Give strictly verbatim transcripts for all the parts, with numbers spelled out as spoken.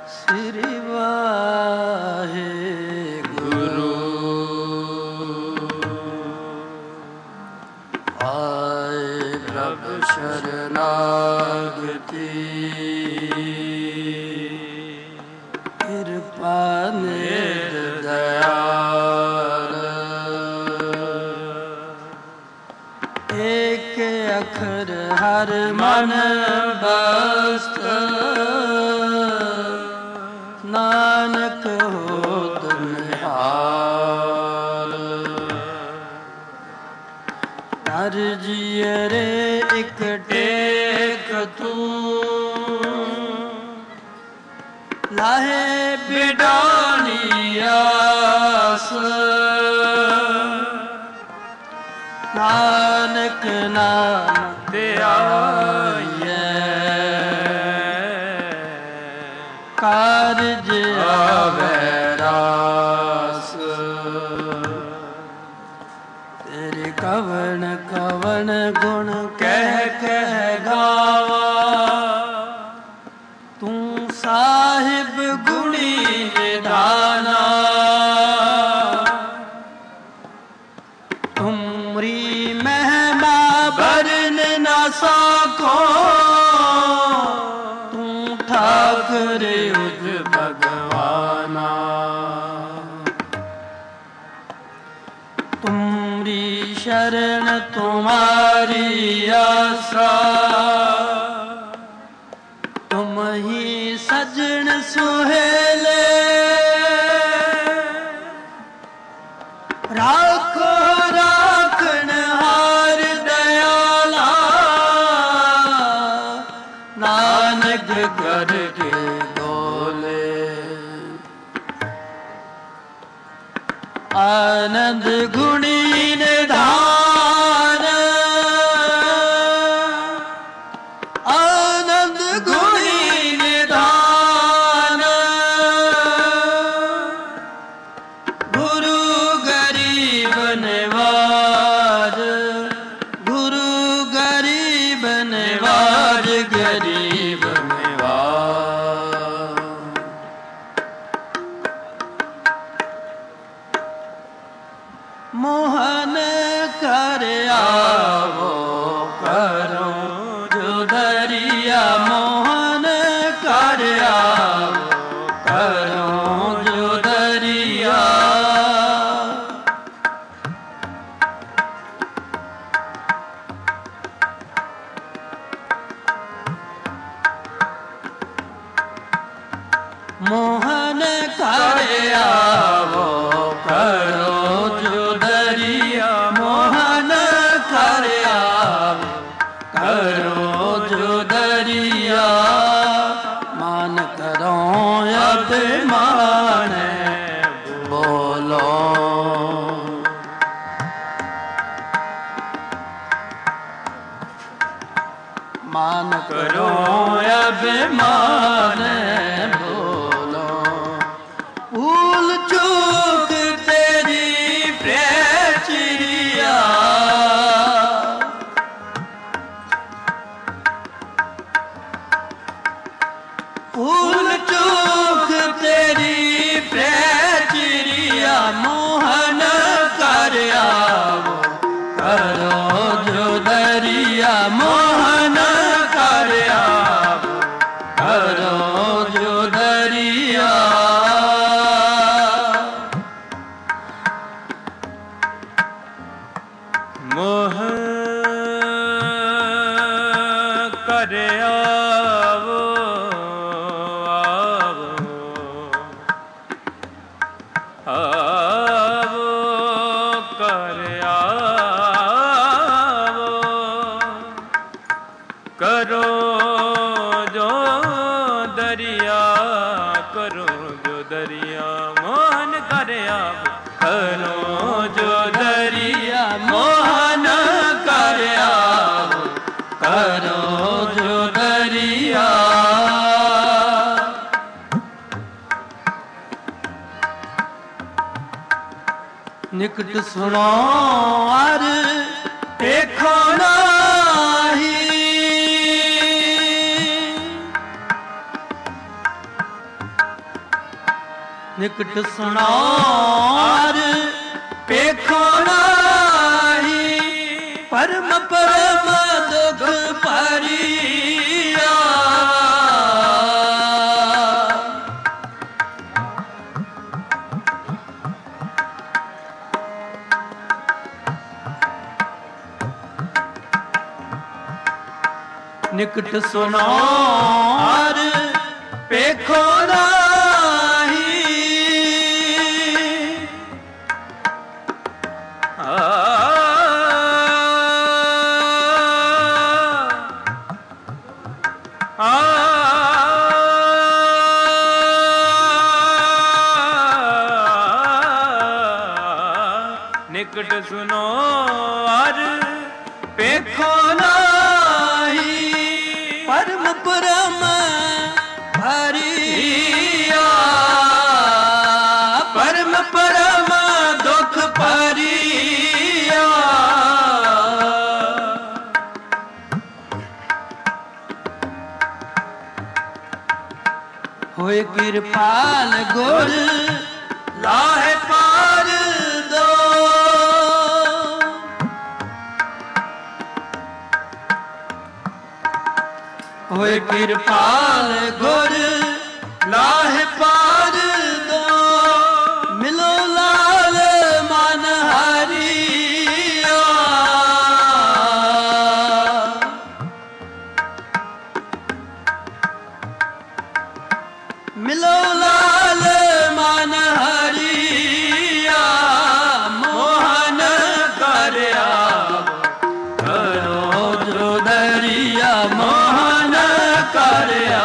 ਸ੍ਰੀ ਵਾਹਿਗੁਰੂ। ਆਏ ਪ੍ਰਭ ਸ਼ਰਨਾਗਤੀ, ਕਿਰਪਾ ਨਿਧ ਦਇਆਲ। ਏਕ ਅਖਰ ਹਰ ਮਨ ਬਸਤ, ਨਾਨਕ ਹੋਤ ਨਿਹਾਲ। ਹਰ ਜੀਅਰੇ ਇਕ ਟੇਕ ਤੂੰ, ਲਾਹੇ ਬਿਡਾਣੀ ਆਸ। ਨਾਨਕ ਨਾਮ ਧਿਆਈਐ, ਕਾਰਜ ਆਵੈ ਰਾਸ। ਤੇਰੇ ਕਵਣ ਕਵਣ ਗੁਣ ਕਹਿ ਕਹਿ ਗਾਵਾ, ਤੂੰ ਸਾਹਿਬ ਗੁਣੀ ਨਿਧਾਨਾ। ਤੁਮਰੀ ਮਹਿਮਾ ਬਰਨ ਨਾ ਸਾਖੋ, ਤੂੰ ਠਾਕੁਰ ਉਜ ਭਗਵਾਨਾ। ਤੁਮਰੀ ਸ਼ਰਨ ਤੁਮਾਰੀ ਆਸਾ, ਤੁਮ ਹੀ ਸਜਣ ਸੁਹੇਲੇ। ਰਾਖੋ ਰਾਖਣ ਹਾਰ ਦਇਆਲਾ, ਨਾਨਕ ਕਰਕੇ ਡੋਲੇ। ਆਨੰਦ ਗੁਣੀ ਨਿਧਾਨ, ਆਨੰਦ ਗੁਣੀ ਨਿਧਾਨ। ਗੁਰੂ ਗਰੀਬ ਨਿਵਾਜ, ਗੁਰੂ ਗਰੀਬ ਨਿਵਾਜ, ਗਰੀਬ ਨਿਵਾਜ। ਮੋਹਨ ਕਰ ਆਵੋ ਕਰੋ ਜੋ ਦਰਿਆ, ਮੋਹਨ ਕਰ ਆਵੋ ਕਰੋ ਜੋ ਦਰਿਆ। ਮੋਹਨ ਕਰ ਆਵੋ ਕਰੋ ਜੋ ਦਰਿਆ, ਮੋਹਨ ਕਰ ਆਵੋ ਕਰੋ ਜੋ ਦਰਿਆ। ਮਾਨ ਕਰੋ ਅਭਿਮਾਨ ਬੋਲੋ, ਮਾਨ ਕਰੋ ਅਭਿਮਾਨ ਬੋਲੋ। ਭੂਲ ਚੂਕ ਤੇਰੀ ਪ੍ਰਚਿਰਿਆ, ਭੂਲ ਚੂਕ ਤੇਰੀ ਪ੍ਰਚਿਰਿਆ। ਮੋਹਨ ਕਰ ਆਵੋ ਕਰੋ ਜੋ ਦਰਿਆ, ਮੋਹਨ ਕਰ ਆਵੋ ਕਰੋ ਜੋ ਦਰਿਆ। ਮੋਹ ਕਰ ਆਵੋ ਆਵੋ ਆਵੋ ਕਰ ਆਵੋ ਕਰੋ ਜੋ ਦਰਿਆ, ਕਰੋ ਜੋ ਦਰਿਆ। ਮੋਹਨ ਕਰ ਆਵੋ ਕਰੋ ਜੋ ਦਰਿਆ, ਮੋਹਨ ਕਰ ਆਵੋ ਕਰੋ ਜੋ ਦਰਿਆ। ਨਿਕਟ ਸੁਣੋ ਅਰ ਦੇਖੋ ਨਾਹੀ, ਨਿਕਟ ਸੁਣਾਰ ਪੇਖੋ ਨਾਹੀ ਪਰਮ ਪਰਮ ਦੁਖ ਭਰੀਆ ਨਿਕਟ ਸੁਣਾਰ ਪੇਖੋ ਨਾਹੀ ਨਿਕਟ ਸੁਨੋ ਅਰ ਪੇਖੋ ਨਾਹੀ ਪਰਮ ਪਰਮ ਭਰੀਆ ਪਰਮ ਪਰਮ ਦੁਖ ਭਰੀਆ ਹੋਏ ਕਿਰਪਾਲ ਗੁਰ ਲਾਹੇ ਪਾਰ ਦੋ ਹੋਏ ਕਿਰਪਾਲ ਗੁਰ ਲਾਹੇ ਪਾਰ ਦੋ ਮਿਲੋ ਲਾਲ ਮਨ ਹਰੀਆ ਮਿਲੋ ਲਾਲ ਮਨ ਹਰੀਆ ਮੋਹਨ ਕਰਿਆ ਕਰੋ ਜੋ ਦਰਿਆ ਮੋਹਨ ਕਰਿਆ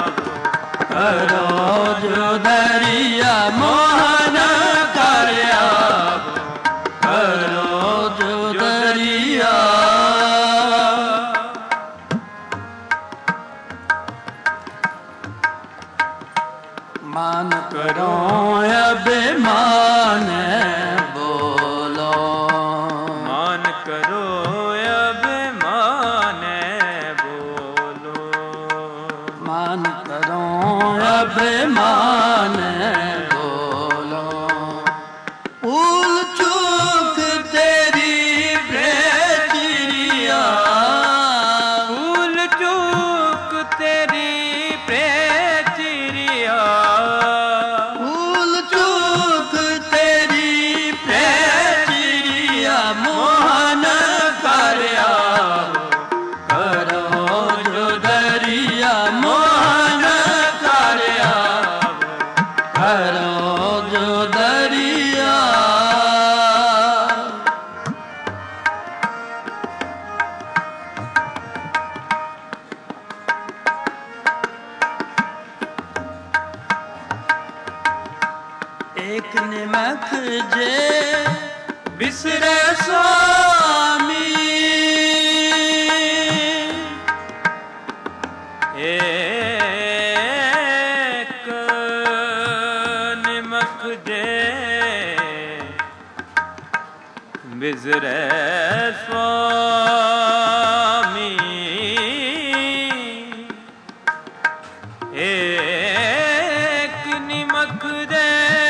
ਕਰੋ ਜੋ ਦਰਿਆ ਮੋਹਨ ਕਰਿਆ ਕਰੋ ਜੋ ਦਰਿਆ ਮਾਨ ਕਰੋ ਅਭਿਮਾਨ ਬੋਲੋ ਮਾਨ ਕਰੋ ਅਭਿਮਾਨ ਬੋਲੋ ਮਾਨ ਕਰੋ ਅਭਿਮਾਨ ਬੋਲੋ ਭੂਲ ਚੂਕ ਤੇਰੀ ਭੇਜਰੀਆ ਭੂਲ ਚੂਕ ਤੇਰੀ ਭੇਜਰੀਆ ਭੂਲ ਚੂਕ ਤੇਰੀ ਭੇਜਰੀਆ ਮੋਹਨ ਕਰਿਆ ਕਰੋ ਜੋ ਦਰਿਆ ਮੋਹਨ ਕਰਿਆ ਕਰੋ ਜੋ ਦਰਿਆ ਏਕ ਨਿਮਖ ਜੇ ਬਿਸਰੇ ਸੁਆਮੀ ਏਕ ਨਿਮਖ ਜੇ ਬਿਸਰੈ ਸੁਆਮੀ ਏਕ ਨਿਮਖ ਦੇ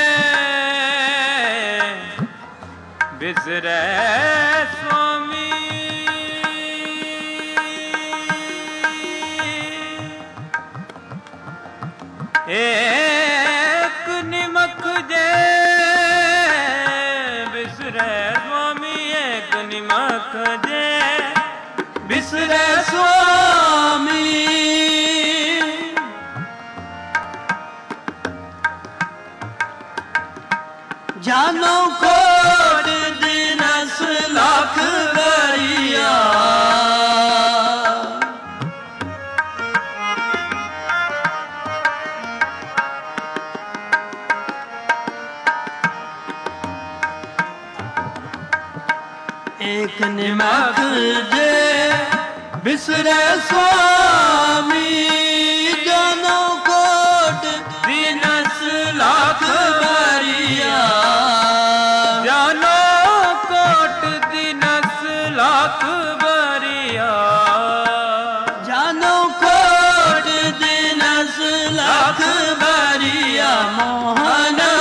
ਬਿਸਰੈ ਸੁਆਮੀ ਏਕ ਨਿਮਖ ਜੇ ਬਿਸਰੈ ਸੁਆਮੀ ਏਕ ਨਿਮਖ ਜੇ ਬਿਸਰੇ ਸੁਆਮੀ ਜਾਨੋ ਕੋਟ ਦਿਨਸ ਲੱਖ ਵਰੀਆ ਏਕ ਨਿਮਖ ਜੇ ਬਿਸਰੇ ਸੁਆਮੀ ਜਾਨੋ ਕੋਟ ਦਿਨਸ ਲੱਖ ਵਰੀਆ ਜਾਨੋ ਕੋਟ ਦਿਨਸ ਲੱਖ ਵਰੀਆ ਜਾਨੋ ਕੋਟ ਦਿਨਸ ਲੱਖ ਵਰੀਆ ਮੋਹਨ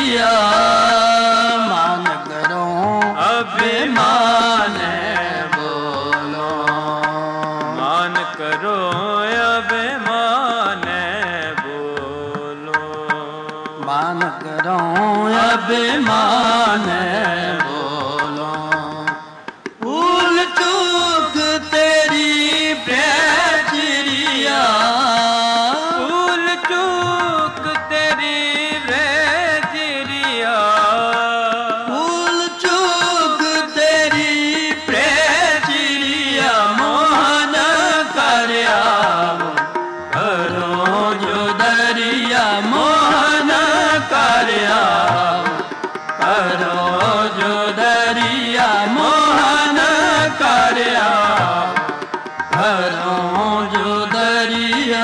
दरिया मान करो अभिमान बोलो मान करो अभिमान बोलो मान करो अभिमान बोलो भूल चूक तेरी प्रेचरिया भूल चूक तेरी प्रेचरिया भूल चूक तेरी प्रेचरिया मोहन करया करो जो दरिया मोहन करया करो जो दरिया मोहन करया करो जो दरिया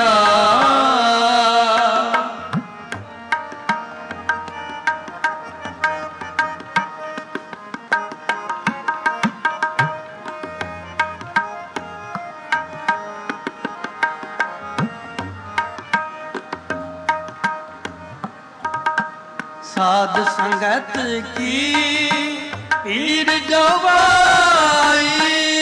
साध संगत की पीर जवाई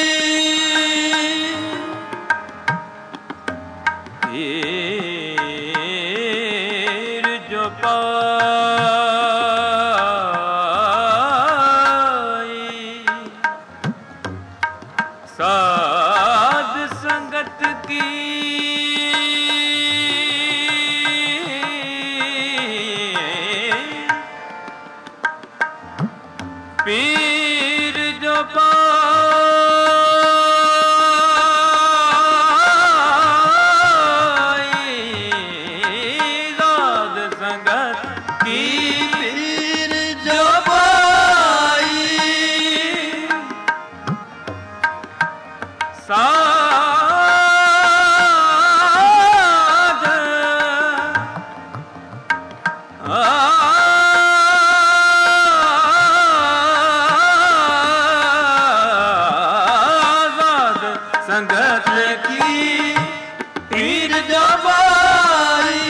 पीर जो पाई साध संगत की पीर जो पाई साध संगत की पीर जो पाई साध आजाद संगत की पीर जो पाई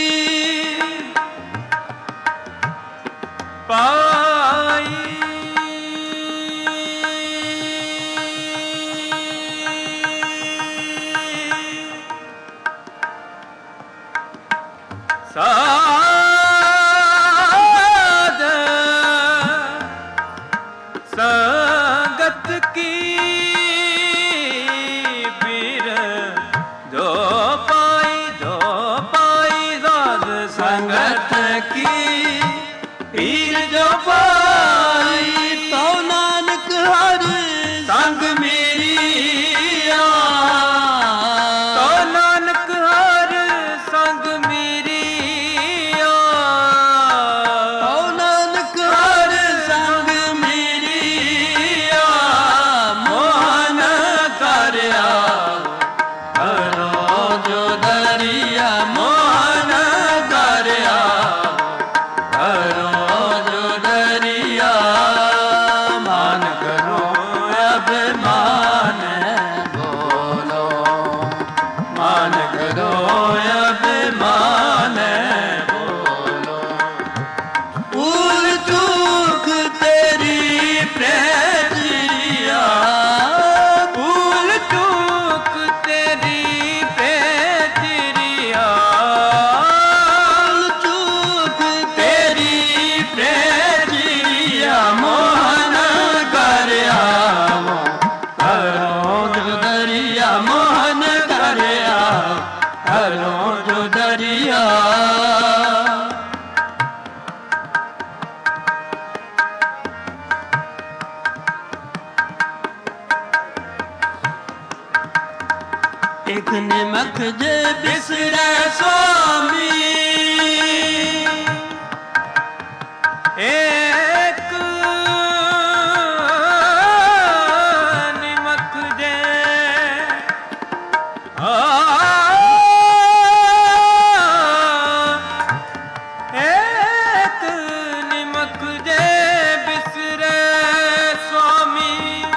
पाई साध संगत की पीर जो पाई जो पाई साध संगत संगत की पीर जो पाई तो नानक हर संग मेरी आ तो नानक हर संग मेरी आ तो नानक हर संग मेरी आ मोहन करया करो जो दरिया मोहन करया करो जो दरिया मान करो अभिमान बोलो मान करो अभिमान बोलो भूल चूक तेरी प्रेचरिया भूल चूक तेरी प्रेचरिया भूल चूक तेरी प्रेचरिया मोहन करया करो जो दरिया मोहन करया करो जो दरिया एक निमक जे बिसरे स्वामी एक निमक जे आ एक निमक जे बिसरे स्वामी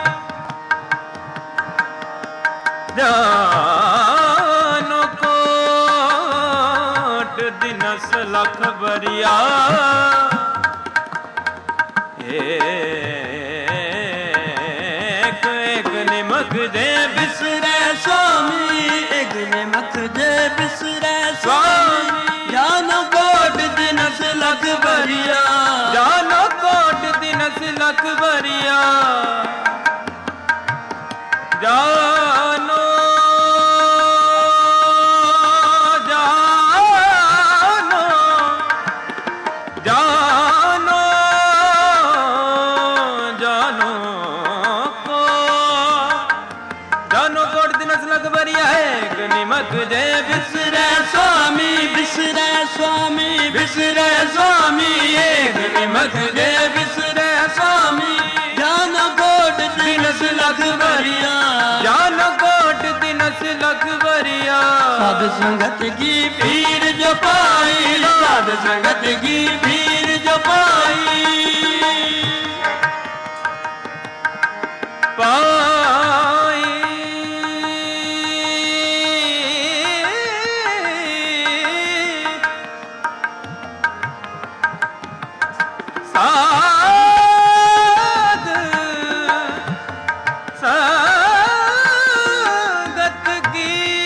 जानो कोट दिनस लख बरिया ਬਿਸਰੈ ਸੁਆਮੀ ਜਾਨੋ ਕੋਟ ਦਿਨਸ ਲਖ ਭਰੀਆ ਜਾਨੋ ਕੋਟ ਦਿਨਸ ਲਖ ਭਰੀਆ ਜਾਨੋ ਜਾਨੋ ਜਾਨੋ ਜਾਨੋ ਕੋ ਜਾਨੋ ਕੋਟ ਦਿਨਸ ਲਖ ਭਰੀਆ ਹੈ ਨਿਮਕ ਜੇ ਬਿਸਰੈ ਸੁਆਮੀ ਬਿਸਰੈ ਸੁਆਮੀ ਬਿਸਰੈ ਸੁਆਮੀ ਏਕ ਨਿਮਕ ਜੇ ਬਿਸਰੈ ਸੁਆਮੀ ਜਾਨੋ ਕੋਟ ਦਿਨਸ ਲਖ ਭਰੀਆ ਜਾਨੋ ਕੋਟ ਦਿਨਸ ਲਖ ਭਰੀਆ ਸਾਧ ਸੰਗਤ ਕੀ ਪੀਰ ਜੋ ਪਾਈ ਸਾਧ ਸੰਗਤ ਕੀ ਪੀਰ ਜੋ ਪਾਈ ਪਾਈ ਸਾਧ ਸੰਗਤ ਕੀ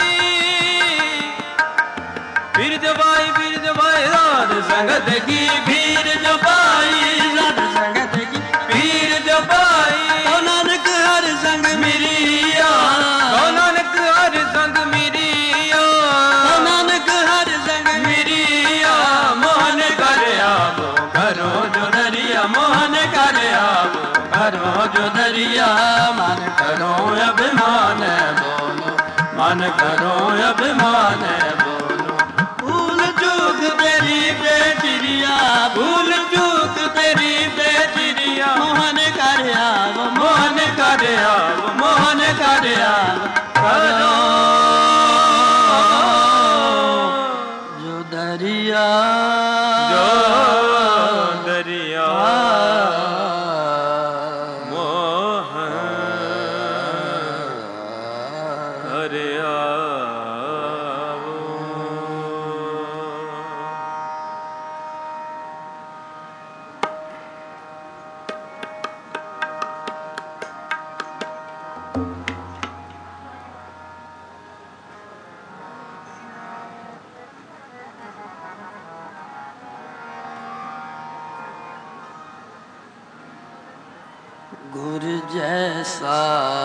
ਪੀਰ ਜੋ ਪਾਈ ਪੀਰ ਜੋ ਪਾਈ ਸਾਧ ਸੰਗਤ ਕੀ ਪੀਰ ਜੋ ਪਾਈ ਸਾਧ ਸੰਗਤ ਕੀ ਪੀਰ ਜੋ ਪਾਈ ਓ ਨਾਨਕ ਹਰ ਸੰਗ ਮਿਰੀਆ ਕੋ ਨਾਨਕ ਹਰ ਸੰਗ ਮਿਰੀਆ ਓ ਨਾਨਕ ਹਰ ਸੰਗ ਮਿਰੀਆ ਮੋਹਨ ਕਰ ਆਵੋ ਘਰੋਂ ਜੋ ਦਰਿਆ ਮੋਹਨ ਕਰ ਆਵੋ ਘਰੋਂ ਜੋ ਦਰਿਆ ਮਨ ਕਰੋ ਅਭਿਮਾਨ ਬੋਲੋ ਮਨ ਕਰੋ ਅਭਿਮਾਨ ਬੋਲੋ ਭੂਲ ਚੂਕ ਤੇਰੀ ਬੇਚਿਰਿਆ ਭੂਲ ਚੂਕ ਤੇਰੀ ਬੇਚਿਰਿਆ ਮੋਹਨ ਕਰ ਆਵੋ ਮੋਹਨ ਕਰ ਆਵੋ ਮੋਹਨ ਕਰ ਆਵੋ ਕਰੋ ਜੋ ਦਰਿਆ ਜੋ ਦਰਿਆ ਮੋਹ ਹਰਿਆ ਗੁਰ ਜੈਸਾ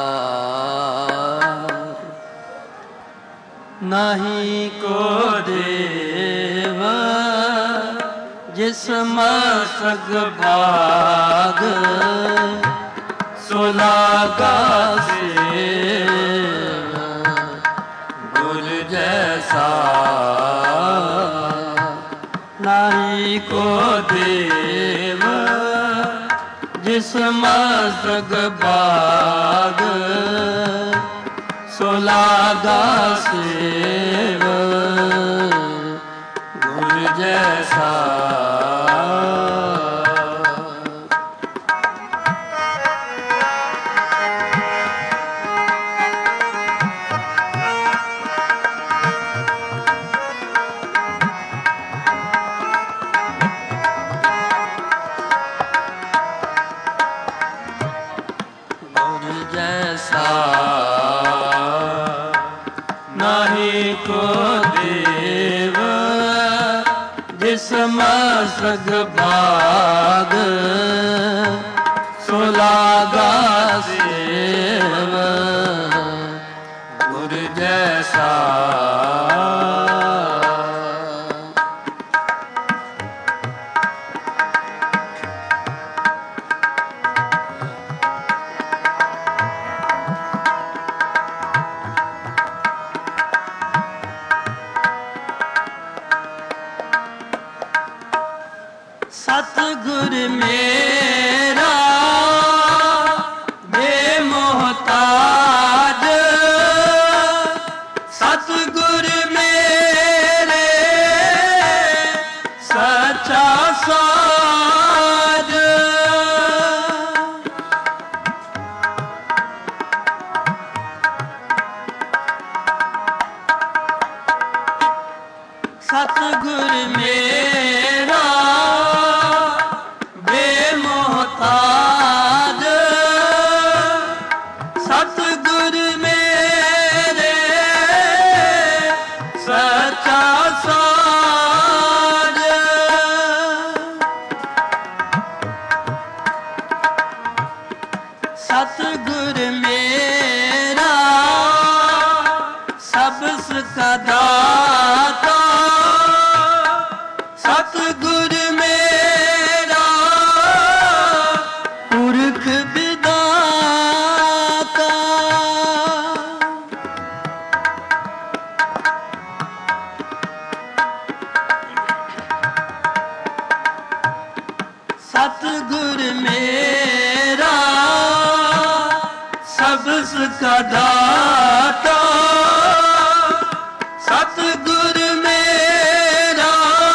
ਨਹੀਂ ਕੋ ਦੇਵ ਜਿਸ ਮਸਕ ਭਾਗ ਸੁਲਾਗਾ ਸੇਵ ਗੁਰ ਜੈਸਾ ਨਹੀਂ ਕੋ ਦੇਵ ਜਿਸ ਮਸਤਕ ਬਾਗ ਸੁਲਾਗਾ ਸੇਵ ਗੁਰ ਜੈਸਾ ਨਾਹੀ ਕੋ ਦੇਵ ਜਿਸ ਮਸਤਕ ਬਾਗ ਸੁਲਾਗਾ ਸੇਵ ਗੁਰ ਜੈਸਾ ਸਤਿਗੁਰ सतगुर मेरा सबस का दाता, सतगुर मेरा पुरख विदाता। सतगुर मेरा सबस का दाता, सतगुर मेरा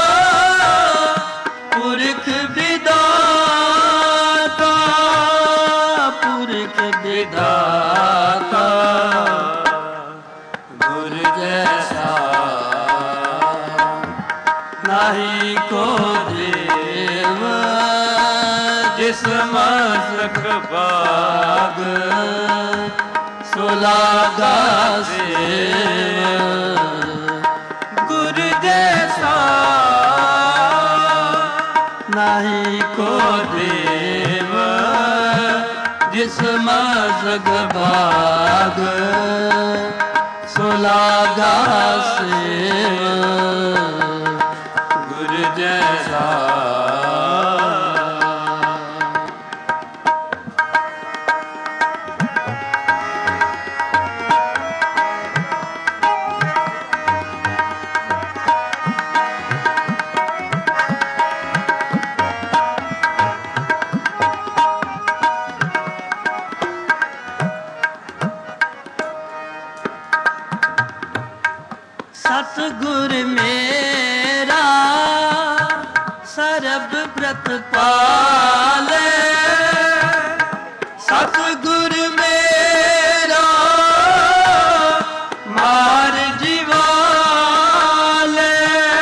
पुरख विदाता, पुरख विदाता। गुर जैसा नहीं को देव, जिस मस्तक बाग सुलागा सेव। गुर जैसा नहीं को देव, जिस मस्तक बाग सुलागा सेव। गुर जैसा सतगुर मेरा सरब व्रत पाले, सतगुर मेरा मार जीवाले।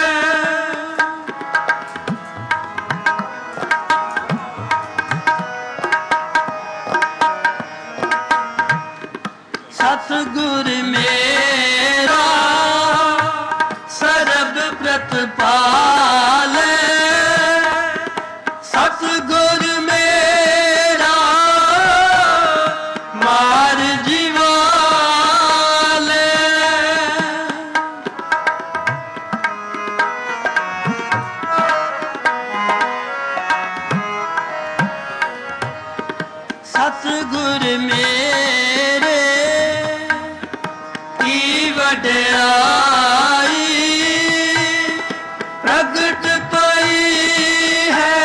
सतगुर मेरा सरब व्रत पाले, सतगुर मेरा मार जीवाले। सतगुर मेरे की वड्याई प्रगट पई है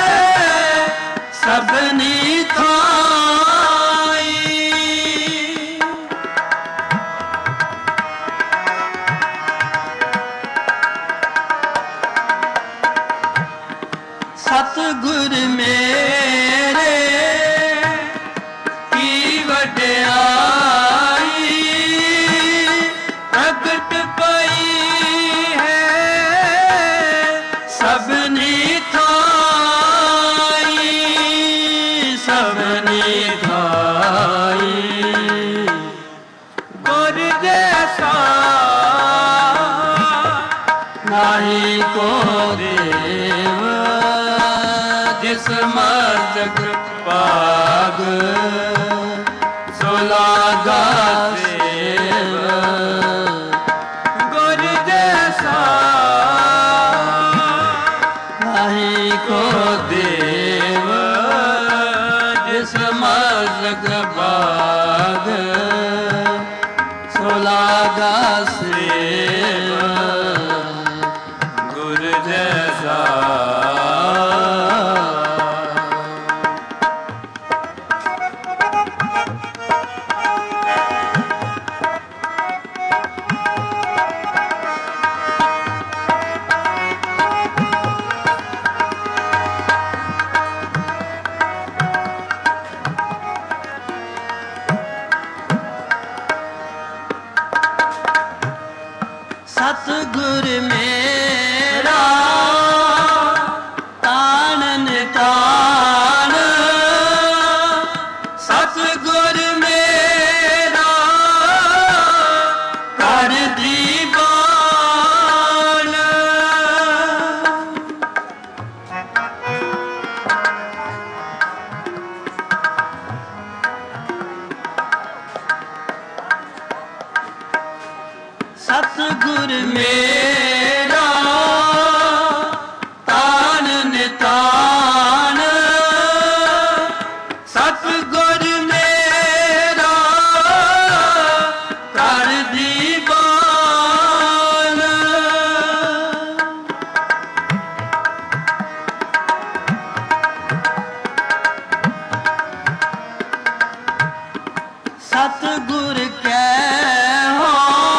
सबनी थाई। सतगुर मेरे की वड्याई प्रगट पई है सबनी थाई, सबनी थाई। गुर जैसा नहीं को देव, जिस मस्तक बाग सुलागा सेव। गुर जैसा नहीं को देव, जिस मस्तक बाग सुलागा सेव। गुर जैसा सतगुर मेरा तानन तान, सतगुर मेरा कर दीवान। ਮੇਰਾ ਤਾਨ ਨਿਤਾਨ, ਸਤਿਗੁਰ ਮੇਰਾ ਕਰ ਦੀਵਾਨ। ਸਤਿਗੁਰ ਕੈ ਹੋ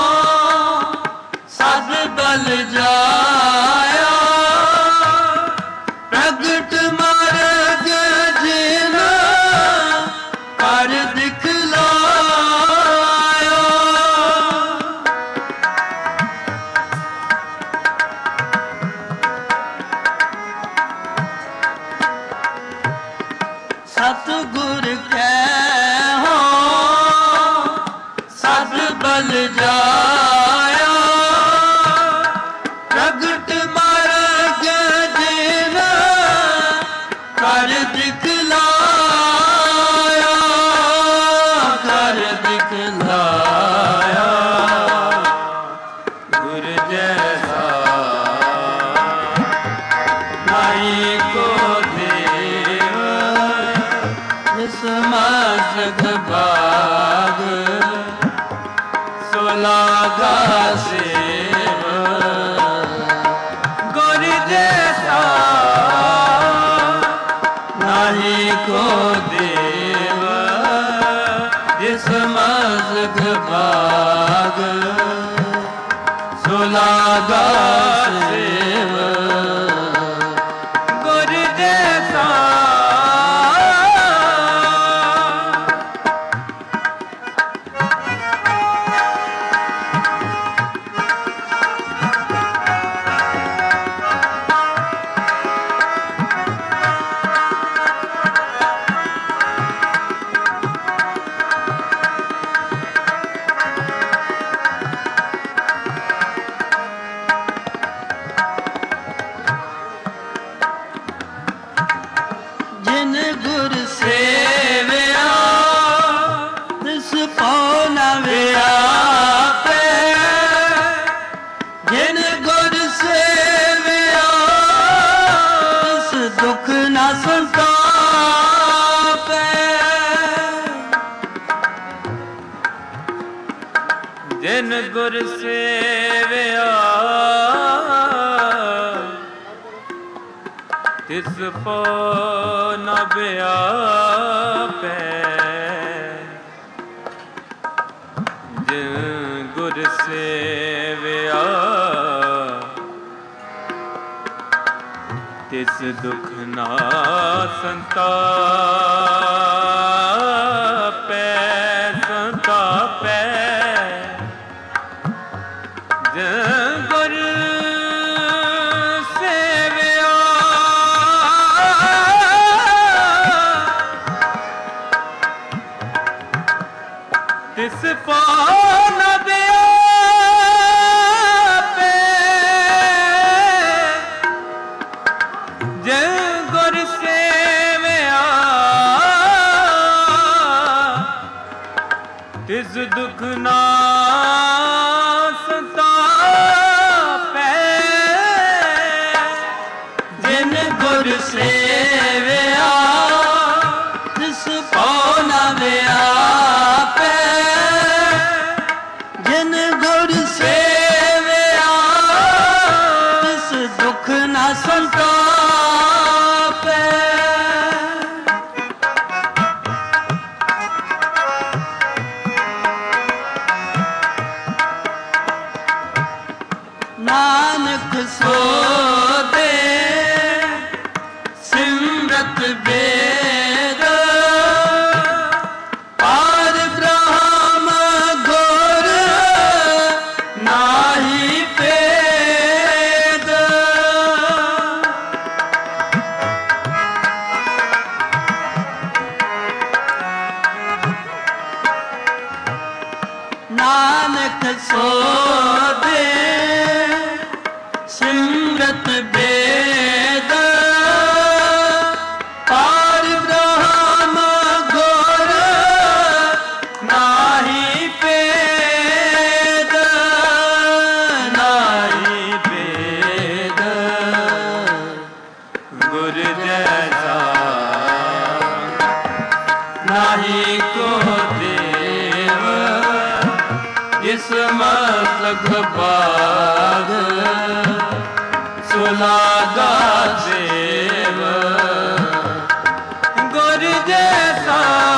ਸਦ ਬਲ ਜਾਇਆ, ਪ੍ਰਗਟ ਮਾਰਗ ਜਿਨ ਕਰ ਦਿਖਲਾਇਆ। ਸਤਿਗੁਰ ਕੈ ਹੋ ਸਦ ਬਲ ਜਾਇਆ, ਪ੍ਰਗਟ ਮਾਰਗ ਜਿਨ ਕਰ ਦਿਖਲਾਇਆ, ਕਰ ਦਿਖਲਾਇਆ। ਗੁਰ ਜੈਸਾ ਨਾਹੀ ਕੋ ਦੇਵ, ਜਿਸ ਮਸਤ ਭਾਗ ਲਾਗਾ ਸੇਵ। ਗੁਰ ਜੈਸਾ ਨਾਹੀ ਕੋ ਦੇਵ, ਜਿਸ ਮਸਤ ਭਾਗ ਸੁਲਾਗਾ ਸੇਵ। ਗੁਰ ਜੈਸਾ ਜਿਨ ਗੁਰ ਸੇਵਿਆ, ਤਿਸ ਪਉ ਨ ਵਿਆਪੈ। ਜਿਨ ਗੁਰ ਸੇਵਿਆ, ਤਿਸ ਦੁਖ ਨ ਸੰਤਾਪੈ। ਜਿਨ ਗੁਰ ਸੇਵਿਆ, ਤਿਸ ਪਉ ਨ ਵਿਆਪੈ। ਜਿਨ ਗੁਰ ਸੇਵਿਆ, ਤਿਸ ਦੁਖ ਨਾ ਸੰਤਾਪੈ, ਸੰਤਾਪੈ। ਜਿਨ ਗੁਰ ਤਿਸ ਪਉ ਨ ਵਿਆਪੈ। ਜਿਨ ਗੁਰ ਸੇਵਿਆ, ਤਿਸ ਦੁਖ ਨਾ ਸੰਤਾਪੈ। ਜਿਨ ਗੁਰ ਸੇਵਿਆ, ਤਿਸ ਪਉ ਨ ਵਿਆਪੈ। ਜਿਨ ਗੁਰ ਸੇਵਿਆ, ਤਿਸ ਦੁਖ ਨ ਸੰਤਾਪੈ। ਨਾਨਕ ਸੋ ਦੇ ਸਿਮਰਤ ਬੇਦ, ਪਾਰ ਬ੍ਰਹਮ ਗੁਰ ਨਾਹੀ ਭੇਦ। ਨਾਨਕ ਸੋ ਦੇ ਸਿਮਰਤ ਬੇਦ, ਪਾਰ ਬ੍ਰਹਮ ਗੁਰ ਨਾਹੀ ਭੇਦ, ਨਾਹੀ ਨਾਹੀ ਕੋ ਦੇਵ ਜਿਸ ਮਸਤਕ ਬਾਗ ਸੁਲਾਗਾ ਸੇਵ ਗੁਰ ਜੈਸਾ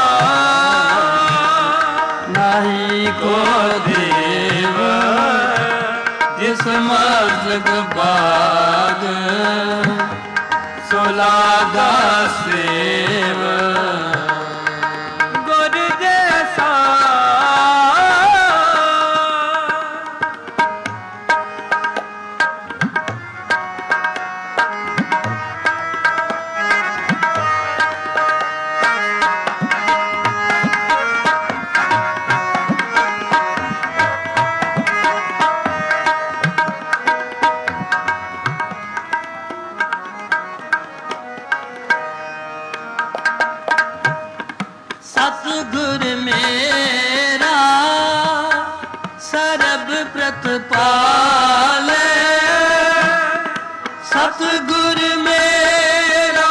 ਨਾਹੀ ਕੋ ਦੇਵ ਜਿਸ ਮਸਤਕ ਬਾਗ ਸੁਲਾਗਾ ਸੇਵ ਗੁਰ ਜੈਸਾ ਸਤਿਗੁਰ ਮੇਰਾ ਸਰਬ ਪ੍ਰਤਪਾਲੈ ਸਤਿਗੁਰ ਮੇਰਾ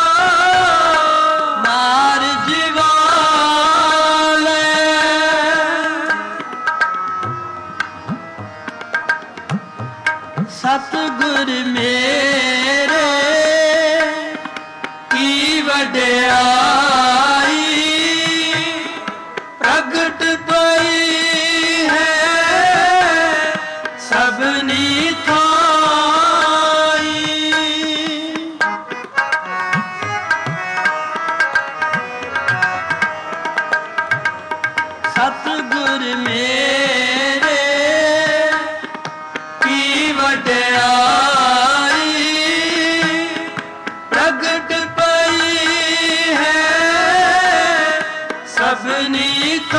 ਮਾਰ ਜਿਵਾਲੈ ਸਤਿਗੁਰ ਮੇਰੇ ਕੀ ਵਡਿਆਈ ਪ੍ਰਗਟ ਪਈ ਹੈ ਸਭਨੀ ਥਾਈ ਸਤਿਗੁਰ ਮੇਰੇ ਕੀ ਵਡਿਆਈ ਪ੍ਰਗਟ ਪਈ ਹੈ ਸਭਨੀ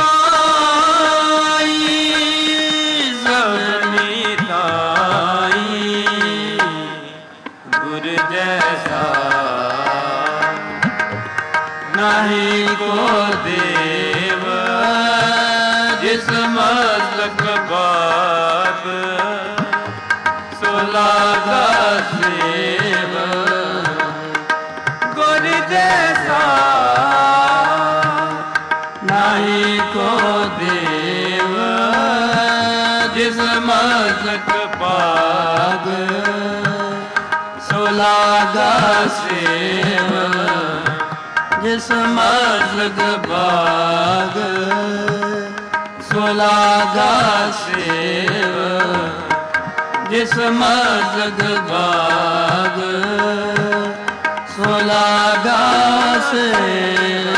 ਨਾਹੀ ਕੋ ਦੇਵ ਜਿਸ ਮਸਤਕ ਬਾਗ ਸੁਲਾਗਾ ਸੇਵ ਗੁਰ ਜੈਸਾ ਨਾਹੀ ਕੋ ਦੇਵ ਜਿਸ ਮਸਤਕ ਬਾਗ ਸੁਲਾਗਾ ਸੇਵ ਜਿਸ ਮਸਤਕ ਬਾਗ ਸੁਲਾਗਾ ਸੇਵ ਜਿਸ ਮਸਤਕ ਬਾਗ ਸੁਲਾਗਾ ਸੇਵ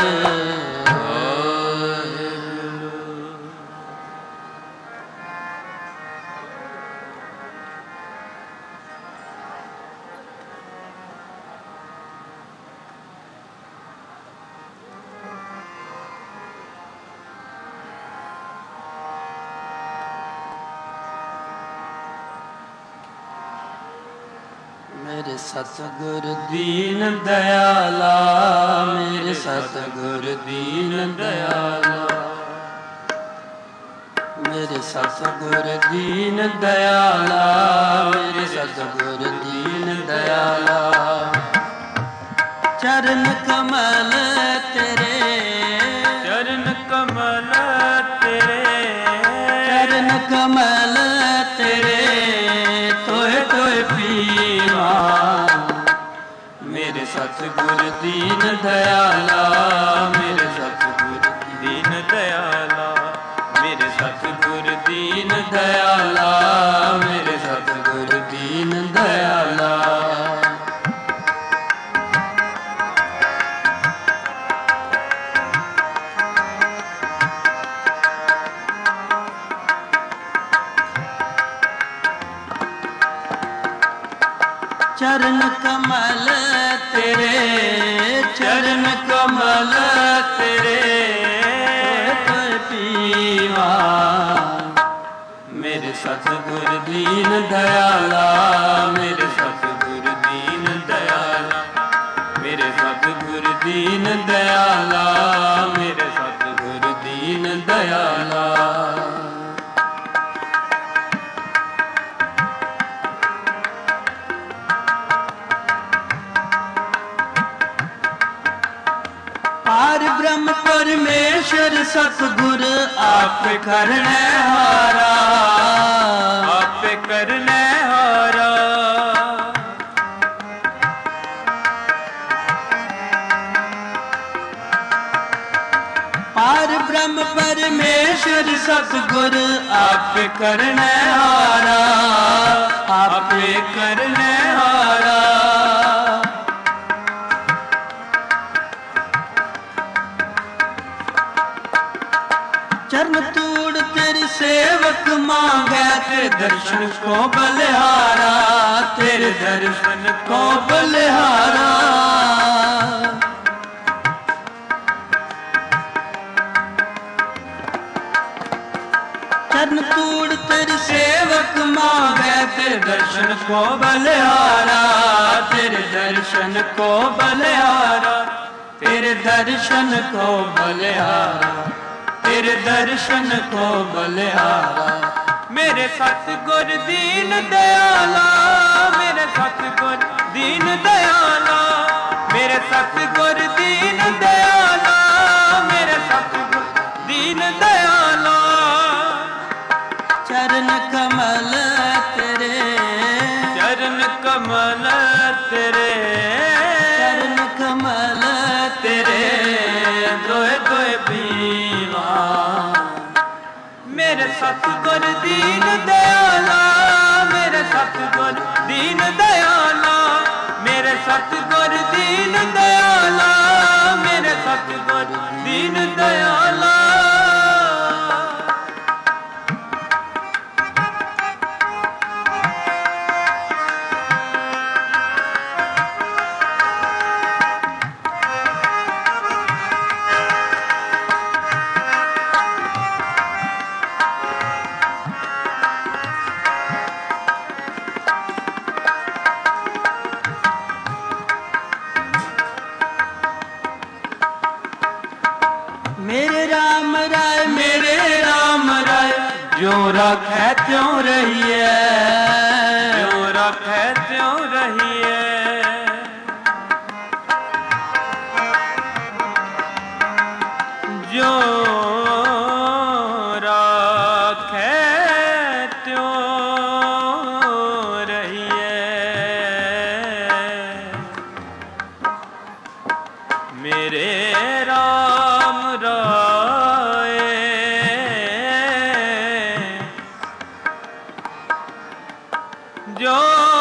ਮੇਰੇ ਸਤਿਗੁਰ ਦੀਨ ਦਇਆਲਾ ਮੇਰੇ ਸਤਿਗੁਰ ਦੀਨ ਦਇਆਲਾ ਮੇਰੇ ਸਤਿਗੁਰ ਦੀਨ ਦਇਆਲਾ ਮੇਰੇ ਸਤਿਗੁਰ ਦੀਨ ਦਇਆਲਾ ਚਰਨ ਕਮਲ ਤੇਰੇ ਚਰਨ ਕਮਲ ਤੇਰੇ ਚਰਨ ਕਮਲ ਤੇਰੇ ਤੋਏ ਤੋਏ ਪੀਵਾ ਮੇਰੇ ਸਤਿਗੁਰ ਦੀਨ ਦਇਆਲਾ ਮੇਰੇ ਸਤਿਗੁਰ ਦੀਨ ਦਇਆਲਾ ਮੇਰੇ ਸਤਿਗੁਰ ਦੀਨ ਦਇਆਲਾ ਮੇਰੇ ਸਤਿਗੁਰ ਦੀਨ ਦਇਆਲਾ ਚਰਨ ਕਮਲ ਤੇਰੇ ਚਰਨ ਕਮਲ ਤੇਰੇ ਤੋਏ ਪੀਵਾ ਮੇਰੇ ਸਤਿਗੁਰ ਦੀਨ ਦਇਆਲਾ ਮੇਰੇ ਸਤਿਗੁਰ ਦੀਨ ਦਇਆਲਾ ਮੇਰੇ ਸਤਿਗੁਰ ਦੀਨ ਦਇਆਲਾ ਮੇਰੇ ਸਤਿਗੁਰ ਦੀਨ ਦਇਆਲਾ ਪਾਰ ब्रह्म परमेश्वर सतगुर आप करने हारा, आप करने हारा। पार ब्रह्म परमेश्वर सतगुर आप करने हारा, आप करने हारा। चरण तूड़ तेरे सेवक मांगे, तेरे दर्शन को बलिहारा, तेरे दर्शन को बलिहारा। चरण तूड़ तेरे सेवक मांगे, तेरे दर्शन को बलिहारा, तेरे दर्शन को बलिहारा, तेरे दर्शन को बलिहारा, तेरे दर्शन को बलिहारा। मेरे सतगुर दीन दयाला, मेरे सतगुर दीन दयाला, मेरे सतगुर दीन दयाला, मेरे सतगुर दीन दयाला। चरण कमल तेरे, चरण कमल तेरे, चरण कमल तेरे, दोए दोए पीवा। मेरे सतगुर दीन दयाला, मेरे सतगुर दीन दयाला, मेरे सतगुर दीन दयाला, मेरे सतगुर दीन दयाला। मेरे राम राय, मेरे राम राय, जो रखे त्यों रहिए, जो रखे त्यों रहिए। जो रखे त्यों रहिए। मेरे राम राय, जो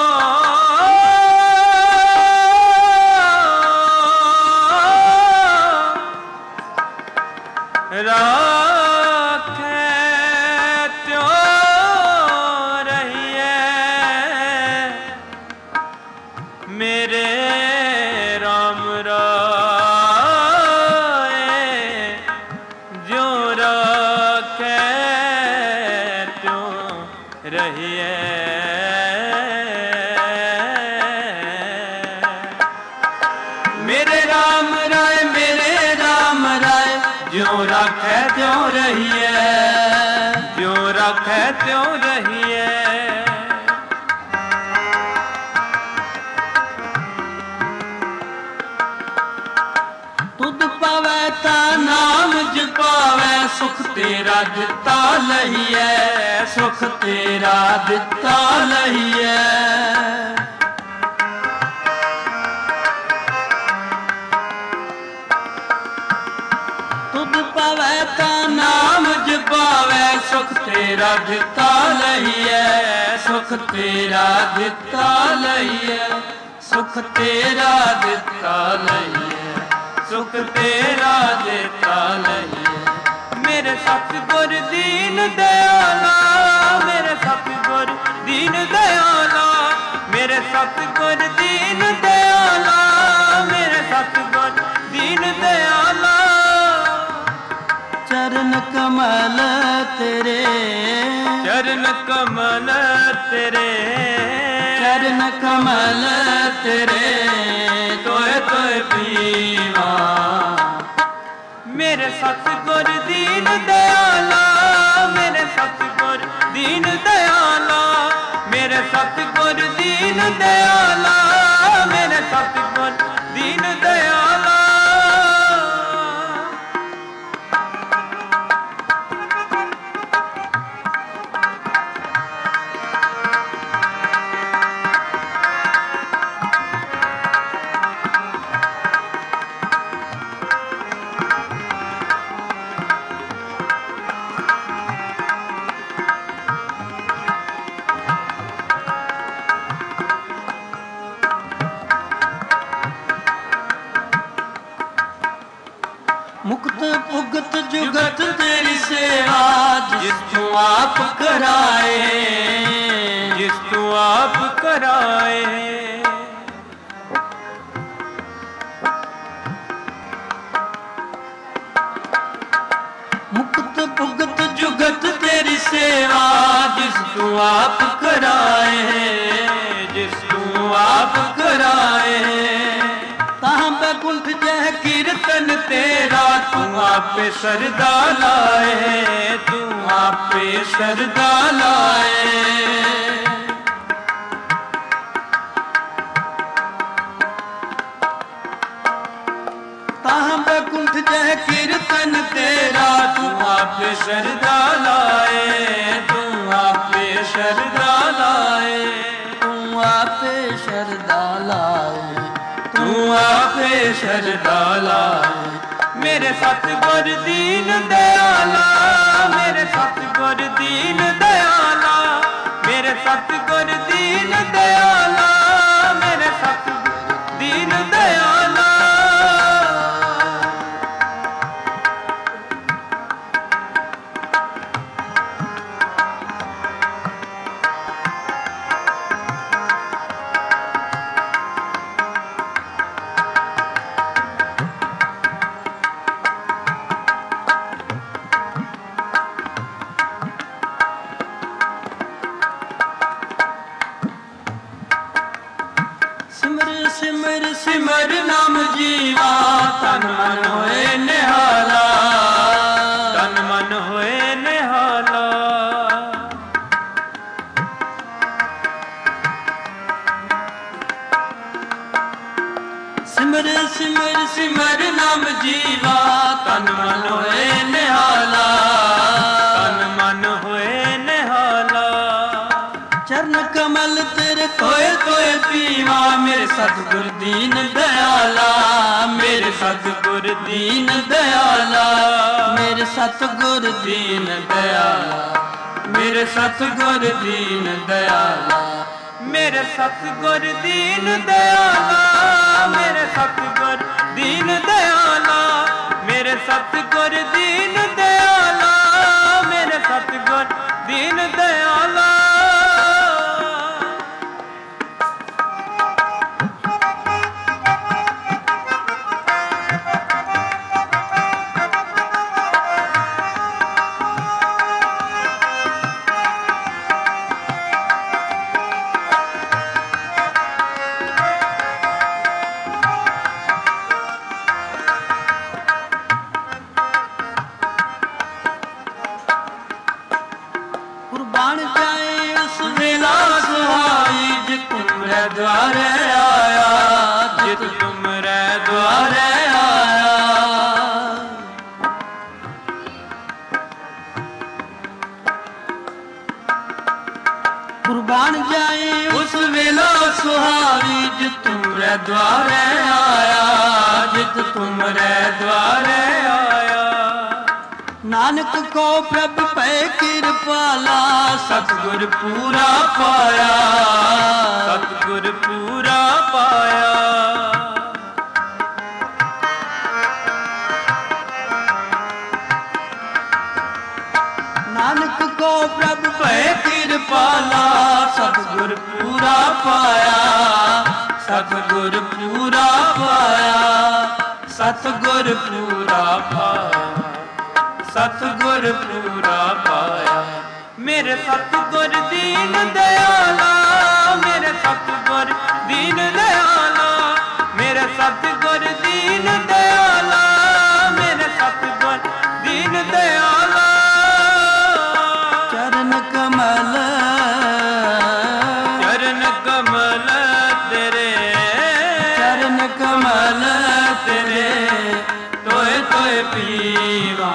राखे त्यों रहिए। मेरे राम राय, जो रखे त्यों रहिए। मेरे राम राय, मेरे राम राय, जो रखे त्यों रहिए, जो रखे त्यों रहिए। तुद पावे ता नाम जपावे, सुख तेरा दिता लहिए, सुख तेरा दिता लहिए। तुद पावे ता नाम जपावे, सुख तेरा दिता लहिए, सुख तेरा दिता लहिए, सुख तेरा दिता लहिए, सुख तेरा दिता लहिए। मेरे सतगुर दीन दयाला, मेरे सतगुर दीन दयाला, मेरे सतगुर दीन दयाला, मेरे सतगुर दीन दयाला। चरण कमल तेरे, चरण कमल तेरे, चरण कमल तेरे, तोए तोए पीवा। मेरे सतगुर दीन दयाला, मेरे सतगुर दीन दयाला, मेरे सतगुर दीन दयाला, मेरे सतगुर दीन दयाला। मुक्त भुगत जुगत तेरी सेवा जिस तू आप कराए, जिस तू आप कराए। मुक्त भुगत जुगत तेरी सेवा जिस तू आप कराए, जिस तू आप कराए। तां बैकुंठ जह कीर्तन तेरा तू आपे सरदा लाए, तू आपे सरदा लाए। तां बैकुंठ जह कीर्तन तेरा तू आपे सरदा लाए, तू आपे सरदा लाए। तू आपे शरदा लाए, तू आपे सरदा लाए। मेरे सतगुर दीन दयाला, मेरे सतगुर दीन दयाला, मेरे सतगुर दीन दयाला, मेरे सतगुर दीन दयाला। सिमर सिमर सिमर नाम जीवा तन मन होए निहाला, तन मन होए निहाला। सिमर सिमर सिमर नाम जीवा तन मन होए निहाला, तन मन होए निहाला। चरण कमल तेरे तोए तोए पीवा मेरे सतगुर दीन दयाला, मेरे सतगुर दीन दयाला, मेरे सतगुर दीन दयाला, मेरे सतगुर दीन दयाला। मेरे सतगुर दीन दयाला, मेरे सतगुर दीन दयाला, मेरे सतगुर दीन दयाला, मेरे सतगुर दीन दयाला। कुर्बान जाए उस वेला सुहाई जित तुमरे द्वारे आया, जित तुमरे द्वारे आया। कुर्बान जाए उस वेला सुहाई जित तुमरे द्वारे आया, जित तुमरे द्वारे आया। नानक को प्रभु पै कृपाला सतगुर पूरा पाया, सतगुर पूरा पाया। नानक को प्रभु पै कृपाला सतगुर पूरा पाया, सतगुर पूरा पाया, सतगुर पूरा पाया, सतगुर पूरा पाया। मेरे सतगुर दीन दयाला, मेरे सतगुर दीन दयाला, मेरे सतगुर दीन दयाला, मेरे सतगुर दीन दयाला। चरण कमल चरण कमल तेरे, चरण कमल तेरे तोए तोए पीवा।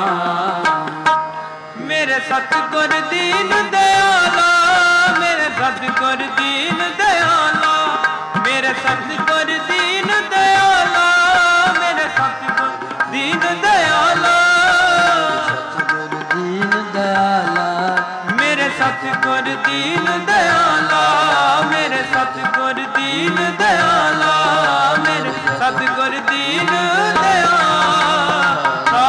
मेरे सतगुर दीन दयाला, मेरे सतगुर दीन दयाला, मेरे सतगुर दीन दयाला, मेरे सतगुर दीन दयाला। सतगुर दीन दयाला, मेरे सतगुर दीन दयाला, मेरे सतगुर दीन दयाला, मेरे सतगुर दीन दयाला।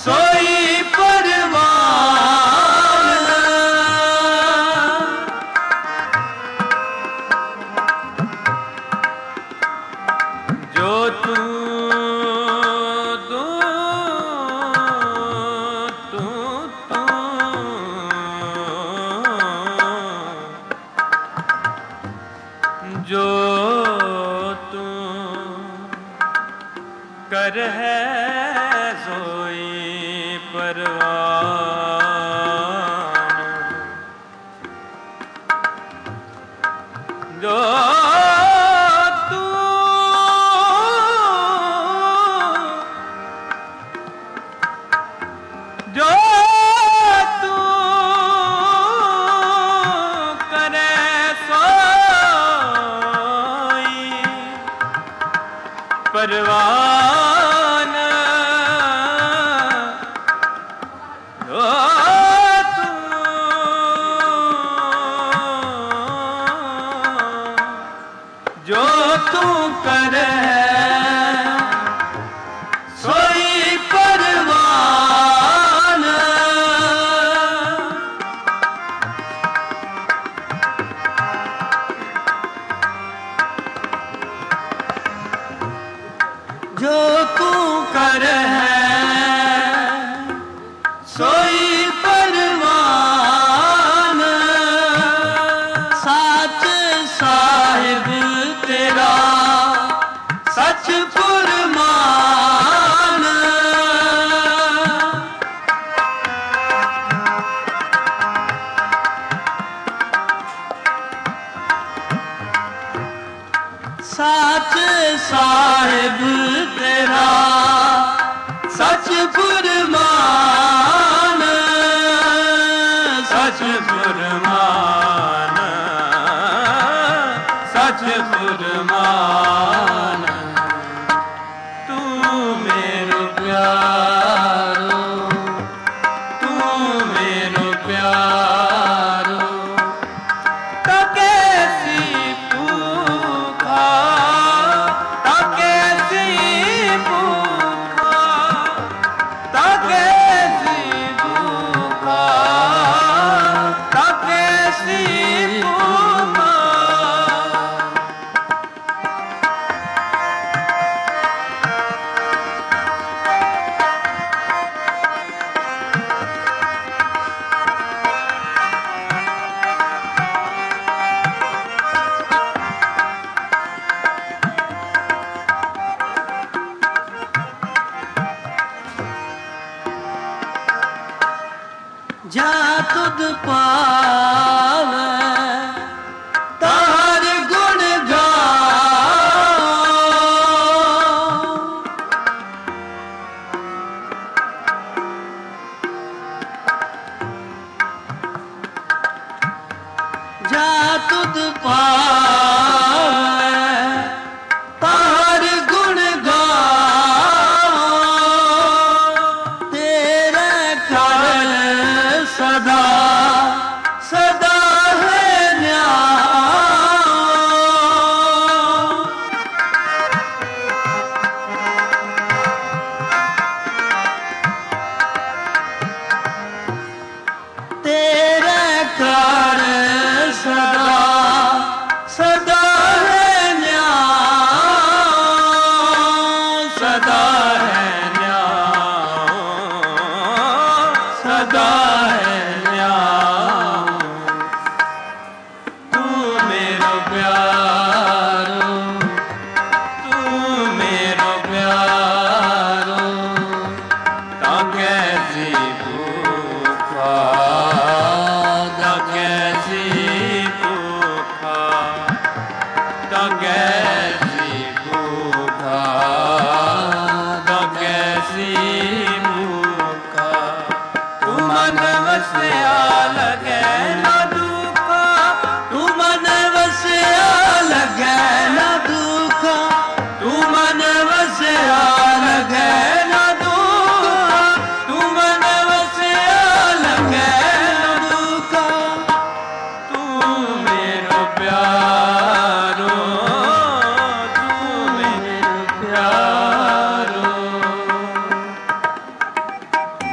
सोई परवान जो तू तू तू तू जो तू कर है सोई परवान जो तू जो तू करे सोई परवान जो तू जो तू करे सोई परवान जो तू कर है सोई परवान सच साहिब तेरा सच फुरमान सच साहिब तेरा सच फुरमान सच फुरमान सच फुरमान तू मेरो प्यारो तू मेरो प्यारो तो कैसी भूखा तो कैसी भूखा तो कैसी भूखा तो कैसी भूखा जा तुद पावे तार गुण गाओ जा तुद पावे तार गुण गाओ तेरे कर सदा सदा है न्याय तेरे कर सदा सदा है न्याय सदा है न्याय सदा है तू मेरो प्यारो तू मेरो प्यारो तो कैसी भूखा तो कैसी भूखा तो कैसी भूखा तो कैसी भूखा तू मन वसया लगे ना दुखा तू मन वसया लगे ना दुखा तू मन वसया लगे ना दुखा तू मन वसया लगे ना दुखा तू मेरो प्यारो तू मेरो प्यारो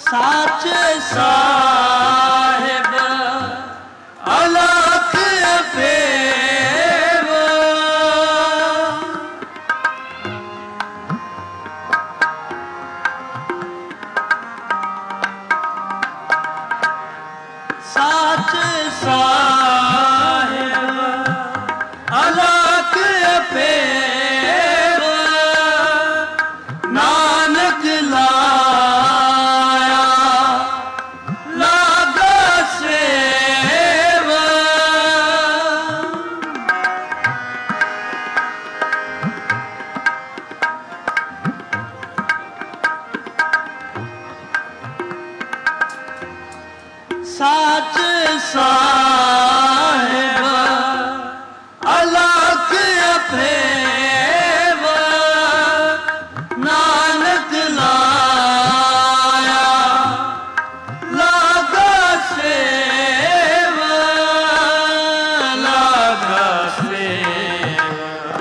ਸਾਚ ਸਾਹਿਬ ਅਲਖ ਅਪੇਵ ਸਾਚ ਸਾਹਿਬ ਅਲਖ ਅਪੇਵ ਨਾਨਕ ਲਾਇਆ ਲਾਗਾ ਸੇਵ ਸਾਚ ਸਾਹਿਬ ਅਲਖ ਅਪੇਵ ਨਾਨਕ ਲਾਇਆ ਲਾਗਾ ਸੇਵ ਲਾਗਾ ਸੇਵ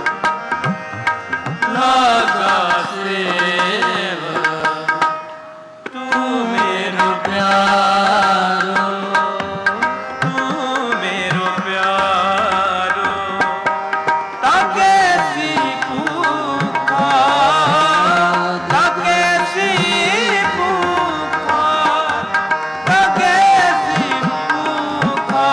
ਲਾਗਾ ਸੇਵ ਤੂੰ ਮੇਰਾ ਪਿਆਰੋ ਤੂੰ ਮੇਰਾ ਪਿਆਰੋ ਤਾਕੇ ਸੀ ਭੂਖਾ ਤਾਕੇ ਸੀ ਭੂਖਾ ਤਾਕੇ ਸੀ ਭੂਖਾ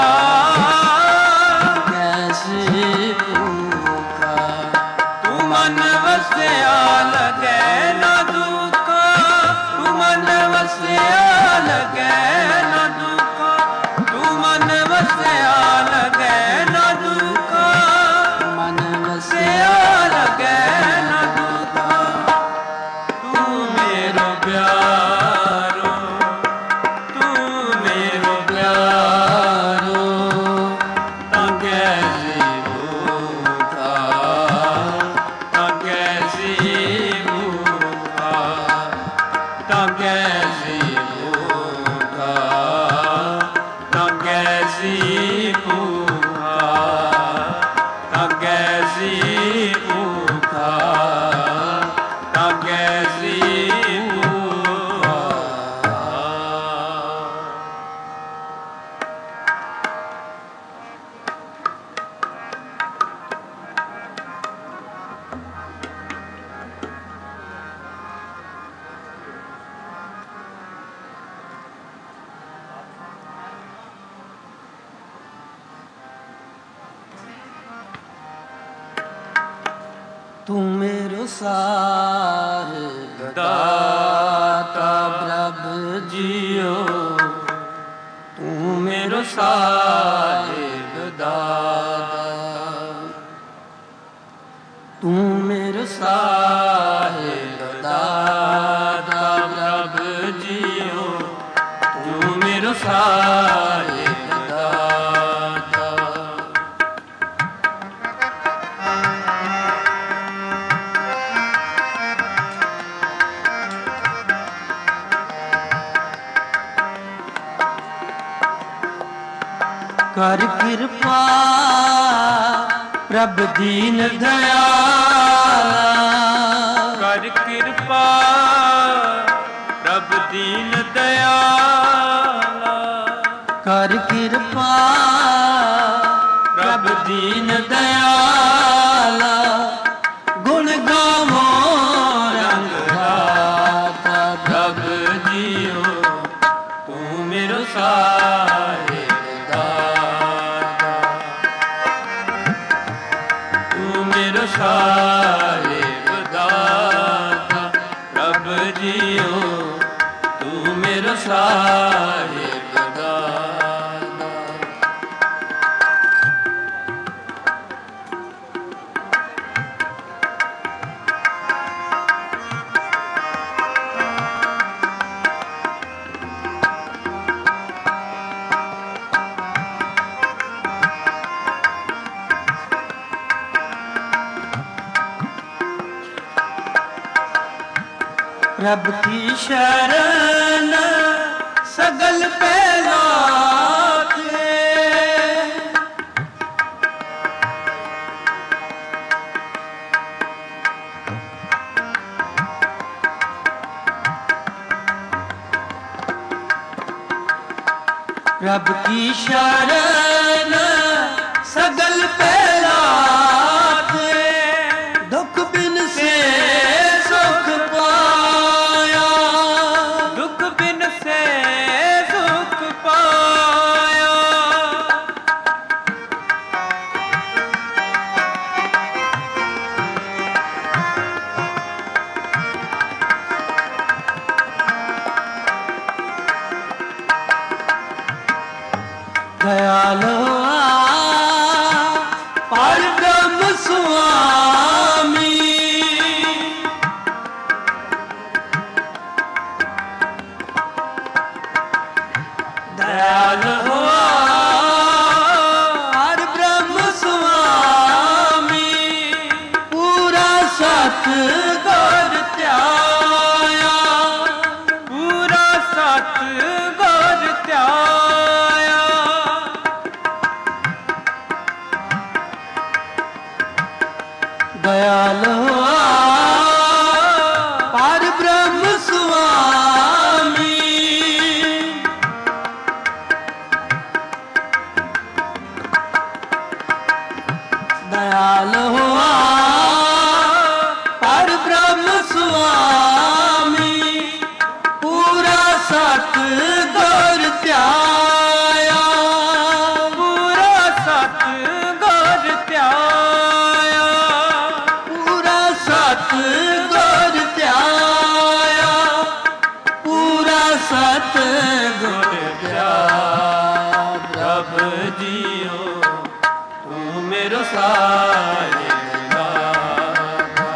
ਕੈਸੀ ਭੂਖਾ ਤੂੰ ਮਨ ਵਸਿਆ ਲਗੇ ਨਾ ਦੁਖਾ ਤੂੰ ਮਨ ਵਸਿਆ ਲਗੇ ਨਾ ਦੁਖਾ ਤੂੰ ਮਨ ਵਸਿਆ ਲਗੇ ਨਾ ਦੁਖਾ ਮਨ ਵਸਿਆ ਲਗੇ ਨਾ ਦੁਖਾ ਤੂੰ ਮੇਰਾ ਪਿਆਰੋ ਤੂੰ ਮੇਰਾ ਪਿਆਰੋ ਤਾਂ ਕੈਸੀ ਭੂਖਾ ਤਾਂ ਕੈਸੀ ਭੂਖਾ ਤਾਂ ਕੈਸੀ ਭੂਖਾ ਤਾਂ ਕੈਸੀ ਭੂਖਾ ਤਾਂ ਕੈਸੀ ਭੂਖਾ ਤਾਂ ਕੈਸੀ ਭੂਖਾ ਤੂੰ ਮੇਰਾ ਸਾਹਿਬ ਦਾਤਾ ਪ੍ਰਭ ਜੀਓ ਤੂੰ ਮੇਰਾ ਸਾਹਿਬ ਦਾਤਾ ਤੂੰ ਮੇਰਾ ਸਾਹਿਬ ਦਾਤਾ ਪ੍ਰਭ ਜੀਓ ਤੂੰ ਮੇਰਾ ਸਾਹਿਬ ਦਾਤਾ ਕਰ ਕਿਰਪਾ ਪ੍ਰਭ ਦੀਨ ਦਇਆਲਾ ਕਰ ਕਿਰਪਾ ਪ੍ਰਭ ਦੀਨ ਦਇਆਲਾ ਕਰ ਕਿਰਪਾ ਪ੍ਰਭ ਦੀਨ ਦਇਆਲਾ ਗੁਣ ਗਾਵੋ ਰੰਗ ਰਾਤਾ ਪ੍ਰਭ ਜੀਓ ਤੂੰ ਮੇਰਾ ਸਾਹਿਬ ਸਾਹਿਬ ਦਾਤਾ ਪ੍ਰਭ ਜੀਓ ਤੂੰ ਮੇਰਾ ਸਾਹਿਬ ਦਾਤਾ प्रभ की शरण सगल पे लाथे रब की शरण सगल पहलाते, दुख बिन से सुख पाया, दुख बिन से सुख पाया। दयालो परब्रह्म स्वामी, दयालो परब्रह्म स्वामी, पूरा सतगुर त्याया, पूरा सतगुर त्याया। दयालो परब्रह्म स्वामी, दयालो परब्रह्म स्वामी, पूरा सतगुर त्याया, पूरा सतगुर त्याया, पूरा सतगुर त्याया, पूरा सतगुर त्याया। प्रभ जियो तू मेरो साहिब दाता,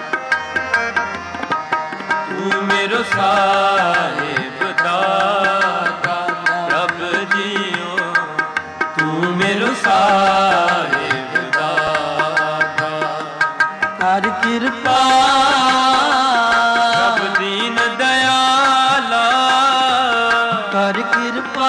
तू मेरो साहिब दाता। प्रभ जियो तू मेरो साहिब दाता। कर कृपा प्रभ दीन दयाला, कर कृपा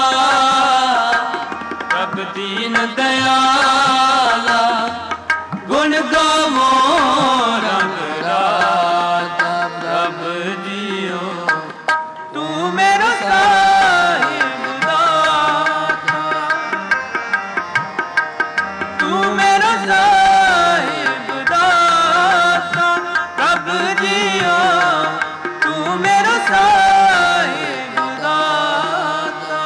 प्रभ दीन दयाला। गुण गावो रंग राता, प्रभ जियो तू मेरो साहिब दाता, तू मेरो साहिब दाता। प्रभ जियो तू मेरो साहिब दाता।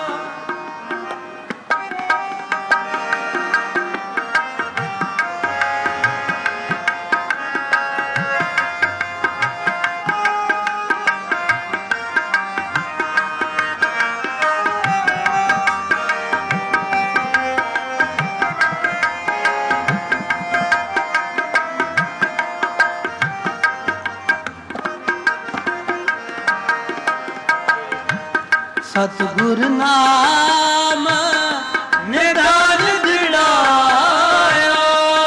सतगुर नाम निधान दृढ़ाया,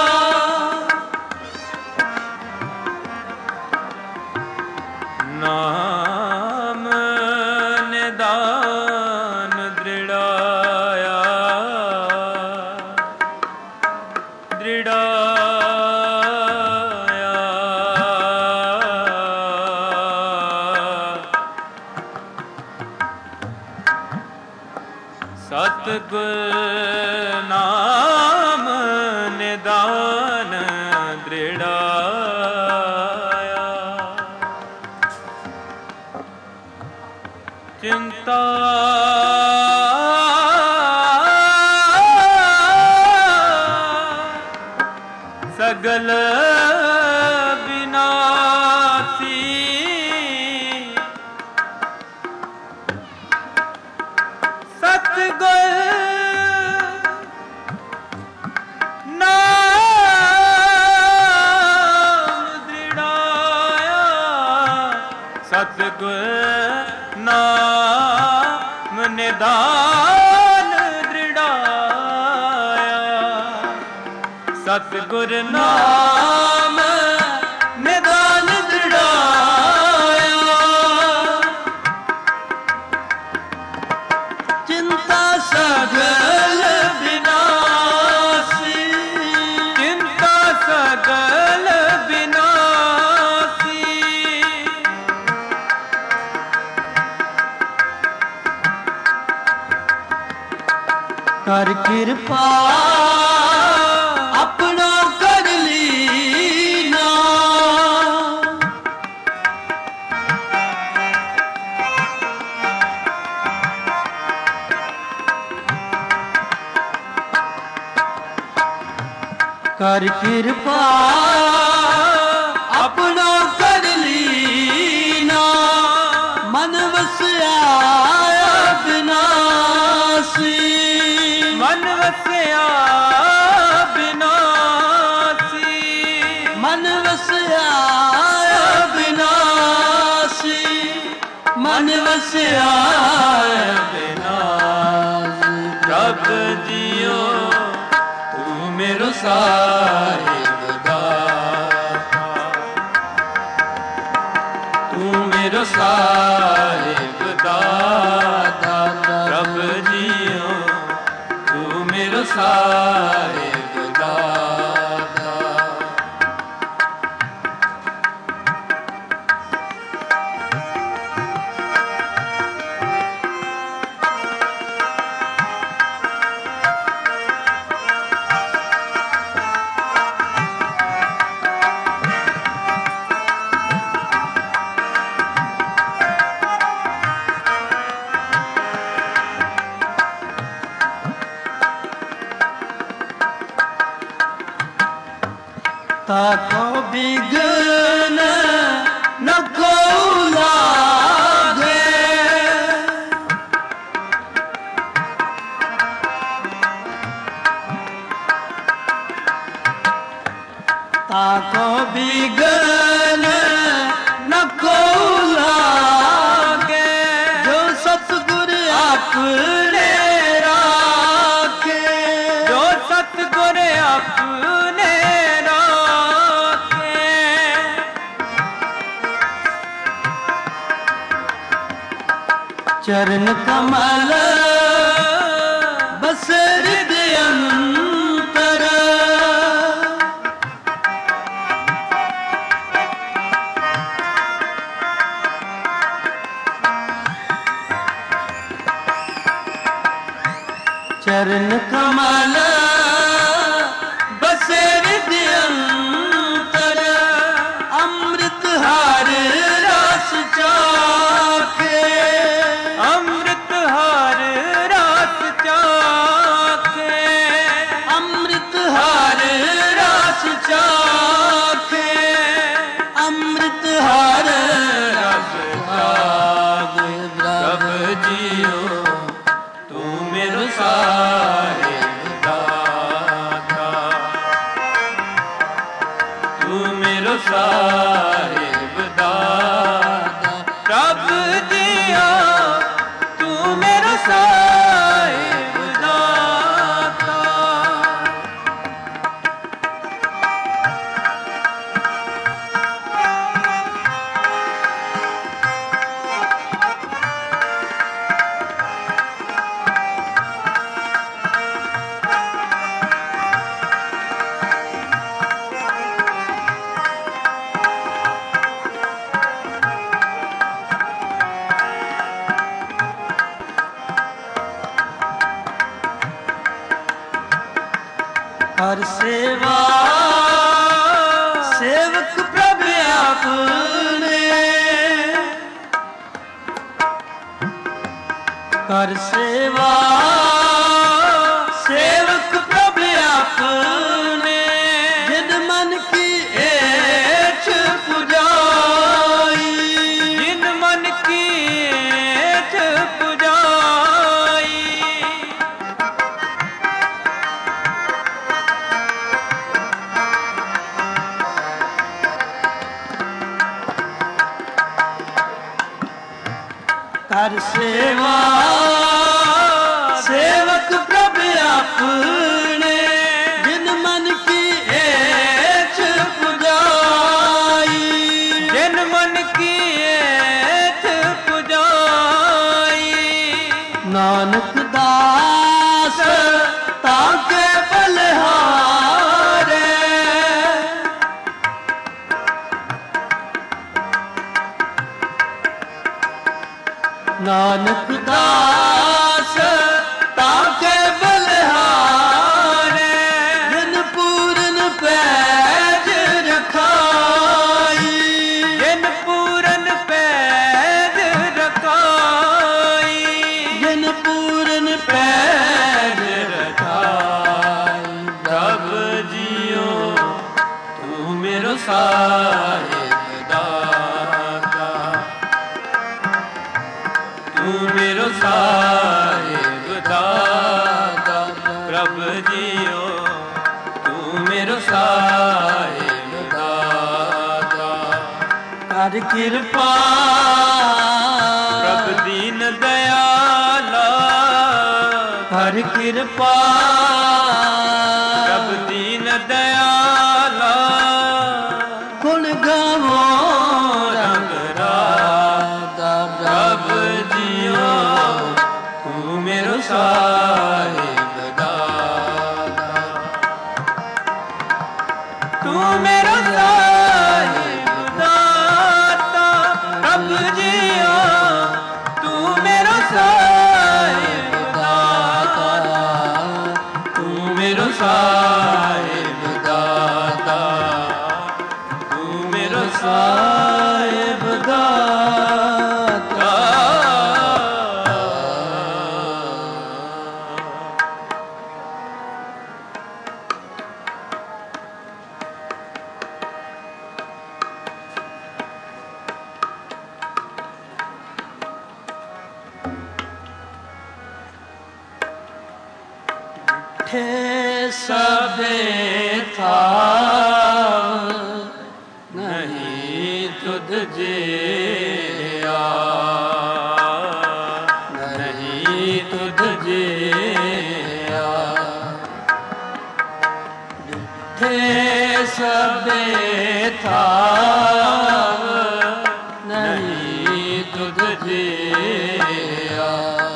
नाम निदान दृढ़ाया, दृढ़ाया। सतगुर नाम निदान दृढ़ाया, चिंता सगल विनाशी, सतगुर नाम दृढ़ाया, सतगुर नाम निदान दृढ़ाया, सतगुर नाम निधान दृढ़ाया। चिंता सगल विनाशी, चिंता सगल विनाशी। ਕਰ ਕਿਰਪਾ ਆਪਣਾ ਕਰ ਲੀਨਾ ਕਰ ਕਿਰਪਾ ਆਪਣਾ ਕਰ ਲੀਨਾ ਮਨ ਵਸਿਆ ਬਿਨਾਸੀ ਮਨ ਵਸਿਆ ਬਿਨਾਸੀ ਮਨ ਵਸਿਆ ਬਿਨਾਸੀ ਮਨ ਵਸਿਆ ਬਿਨਾਸੀ ਪ੍ਰਭ ਜੀਓ ਤੂੰ ਮੇਰੋ ਸਾਹਿਬ ਦਾਤਾ ਤੂੰ ਮੇਰੋ ਸਾਹਿਬ ਦਾਤਾ ਪ੍ਰਭ ਜੀਓ ਤੂੰ ਮੇਰੋ ਸਾਹਿਬ ਦਾਤਾ ताको बिघन न को लागे ताको बिघन न को लागे जो सतगुर अपने राखे जो सतगुर अपने चरण कमल बस हृदय अंतर चरण कमल बस हृदय अंतर अमृत हर रस चाखे अमृत हर रस चाखे अमृत हर रस चाखे अमृत हर रस चाखे प्रभ जियो तू मेरो साहिब दाता तू मेरो साहिब दाता प्रभ जियो तू मेरा साहिब दाता हर सेवा सेवक प्रभ आपने कर सेवा सेवक प्रभ आपने जिन मन की एछ पुजाई जिन मन की एछ पुजाई कर सेवा सेवक प्रभ अपने जिन मन की एछ पुजाई जिन मन की एछ पुजाई नानक दास ताके बलिहारे नानक दास ताके बलिहारे मेरो साहिब दाता प्रभ जियो तू मेरो साहिब दाता कर कृपा प्रभ दीन दयाला कर कृपा प्रभ दीन दयाला गुण गावो रंग राधा प्रभ जियो तू मेरो साहिब दाता तू मेरो साहिब दाता प्रभ जियो तू मेरो साहिब दाता तू मेरो साहिब दाता तू मेरो साहिब दाता सबे था नहीं तुझ जिया नहीं तुझ जिया थे सबे था नहीं तुझ जिया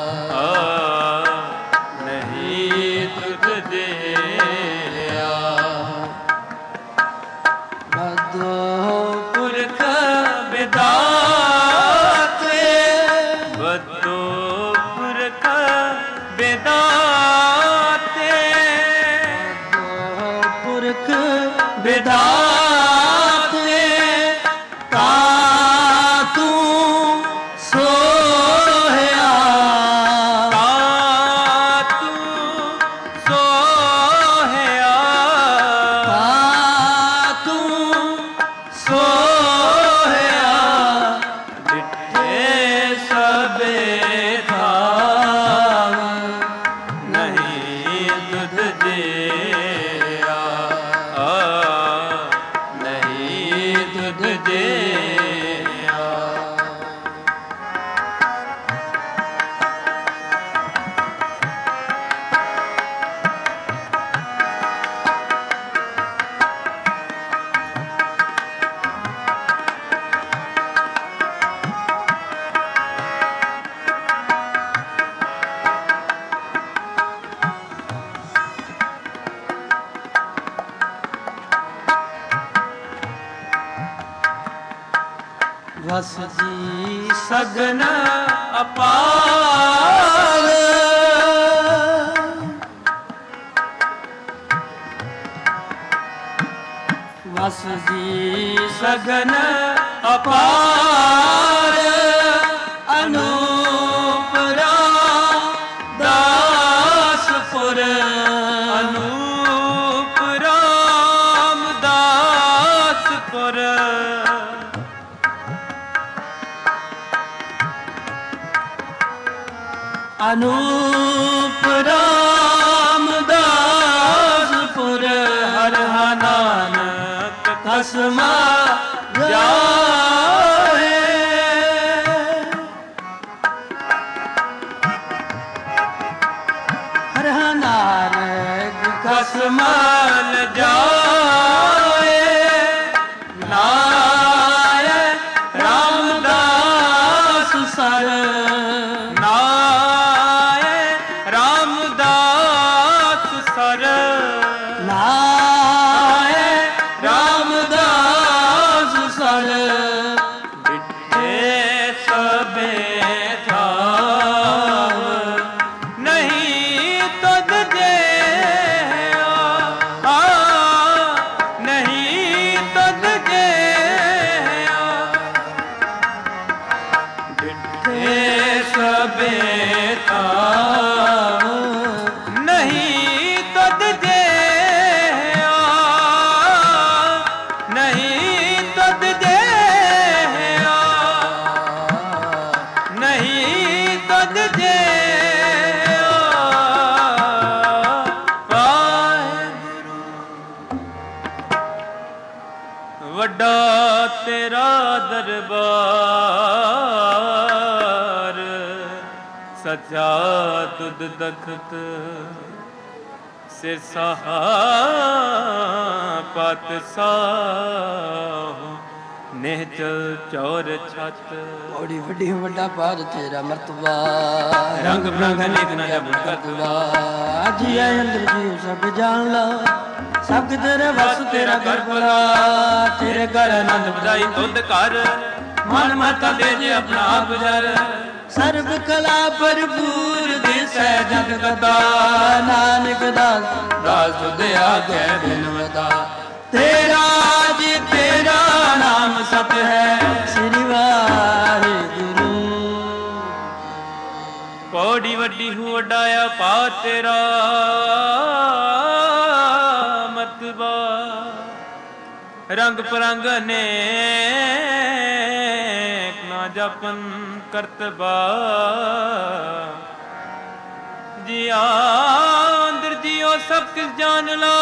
विधाते का तू सोया का तू सोया का तू सोया डिठे सबे था नहीं तुझ जिया वस जी सगन अपार वस जी सगन अपार अनूपरा दासपुर अनूप राम दासपुर अनूप रामदासपुर हर नानक कसमा जाए हर नानक कसमा जाए नाय रामदास सर नहीं तो ਪਦ ਜੇ ਵੱਡਾ ਤੇਰਾ ਦਰਬਾਰ ਸੱਚਾ ਤੁਧ ਦਖਤ ਸੇ ਸਹਾ ਪਤ ਸਾਹ ਨਿਹਚਲ ਚੌਰ ਛਤ ਬੜੀ ਵੱਡੀ ਵੱਡਾ ਪਾਦ ਤੇਰਾ ਮਰਤਬਾ ਰੰਗ ਬਰੰਗ ਅਨੇਕ ਨਾ ਜਬ ਕਰਤਵਾ ਜੀ ਆਏ ਅੰਦਰ ਜੀ ਸਭ ਜਾਣ ਲਾ ਸਭ ਤੇਰੇ ਵਸ ਤੇਰਾ ਘਰ ਭਲਾ ਤੇਰੇ ਘਰ ਆਨੰਦ ਵਧਾਈ ਤੁਧ ਘਰ ਮਨ ਮਤਾ ਦੇ ਜੇ ਆਪਣਾ ਆਪ ਜਰ ਸਰਬ ਕਲਾ ਭਰਪੂਰ ਦਿਸੈ ਜਗ ਕਤਾ ਨਾਨਕ ਦਾਸ ਦਾਸ ਤੁਧ ਆਗੇ ਬਿਨਵਤਾ ਤੇਰਾ ਜੀ ਤੇਰਾ ਨਾਮ ਸਤ ਹੈ ਸ੍ਰੀ ਵਾਹਿਗੁਰੂ ਪੌੜੀ ਵੱਡੀ ਹੂੰ ਵਡਾਇਆ ਪਾ ਤੇਰਾ ਮਤਬਾ ਰੰਗ ਪਰੰਗ ਅਨੇਕ ਨਾ ਜਪਨ ਕਰਤਬਾ ਜੀਆ ਅੰਦਰ ਜੀਓ ਸਭ ਕਿਸ ਜਾਣ ਲਾ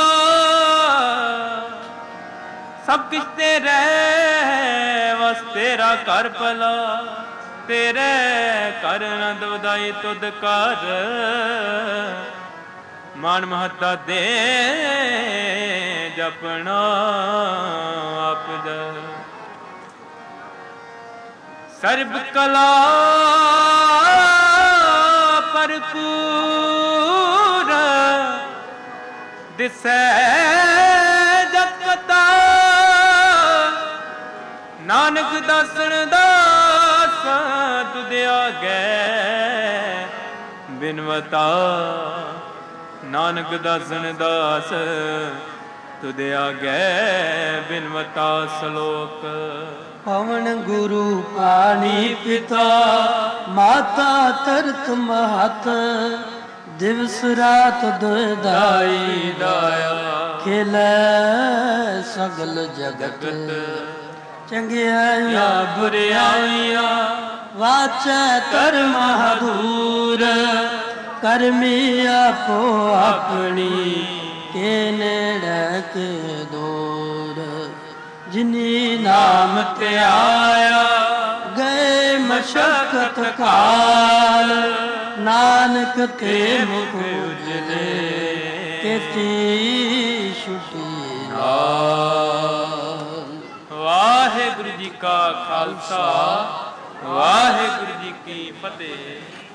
ਸਭ ਕਿਸ ਤੇਰੇ ਵਸ ਤੇਰਾ ਘਰ ਭਲਾ ਤੇਰੇ ਘਰ ਆਨੰਦ ਵਧਾਈ ਤੁਧ ਘਰ ਮਾਨ ਮਹੱਤਾ ਦੇ ਜਪਣਾ ਆਪ ਜਪ ਸਰਬ ਕਲਾ ਭਰਪੂਰ ਦਿਸੈ ਜਤ ਕਤਾ ਨਾਨਕ ਦਾਸਣ ਦਾਸ ਤੁਧ ਆਗੇ ਬਿਨਵਤਾ ਨਾਨਕ ਦਾਸਣ ਦਾਸ ਤੁਧ ਆਗੇ ਬਿਨਵਤਾ ਸ਼ਲੋਕ ਪਵਨ ਗੁਰੂ ਪਾਣੀ ਪਿਤਾ ਮਾਤਾ ਤਰਤ ਮਹਤ ਦਿਵਸ ਰਾਤ ਦੁਇਦਾਈ ਦਾਇਆ ਖੇਲੇ ਸਗਲ ਜਗਤ ਚੰਗਿਆਈਆਂ ਬੁਰਿਆਈਆਂ ਵਾਚੈ ਧਰਮ ਹਦੂਰ ਕਰਮੀ ਆਪੋ ਆਪਣੀ ਕੇ ਨੇੜੇ ਕੇ ਦੂਰ ਜਿਨੀ ਨਾਮ ਤੇ ਆਇਆ ਗਏ ਮਸ਼ਕਤ ਕਾਲ ਨਾਨਕ ਤੇ ਮੁਖ ਉਜਲੇ ਕੀਤੀ ਛੁਟੀ ਨਾਲ ਵਾਹਿਗੁਰੂ ਜੀ ਕਾ ਖਾਲਸਾ ਵਾਹਿਗੁਰੂ ਜੀ ਕੀ ਫਤਿਹ।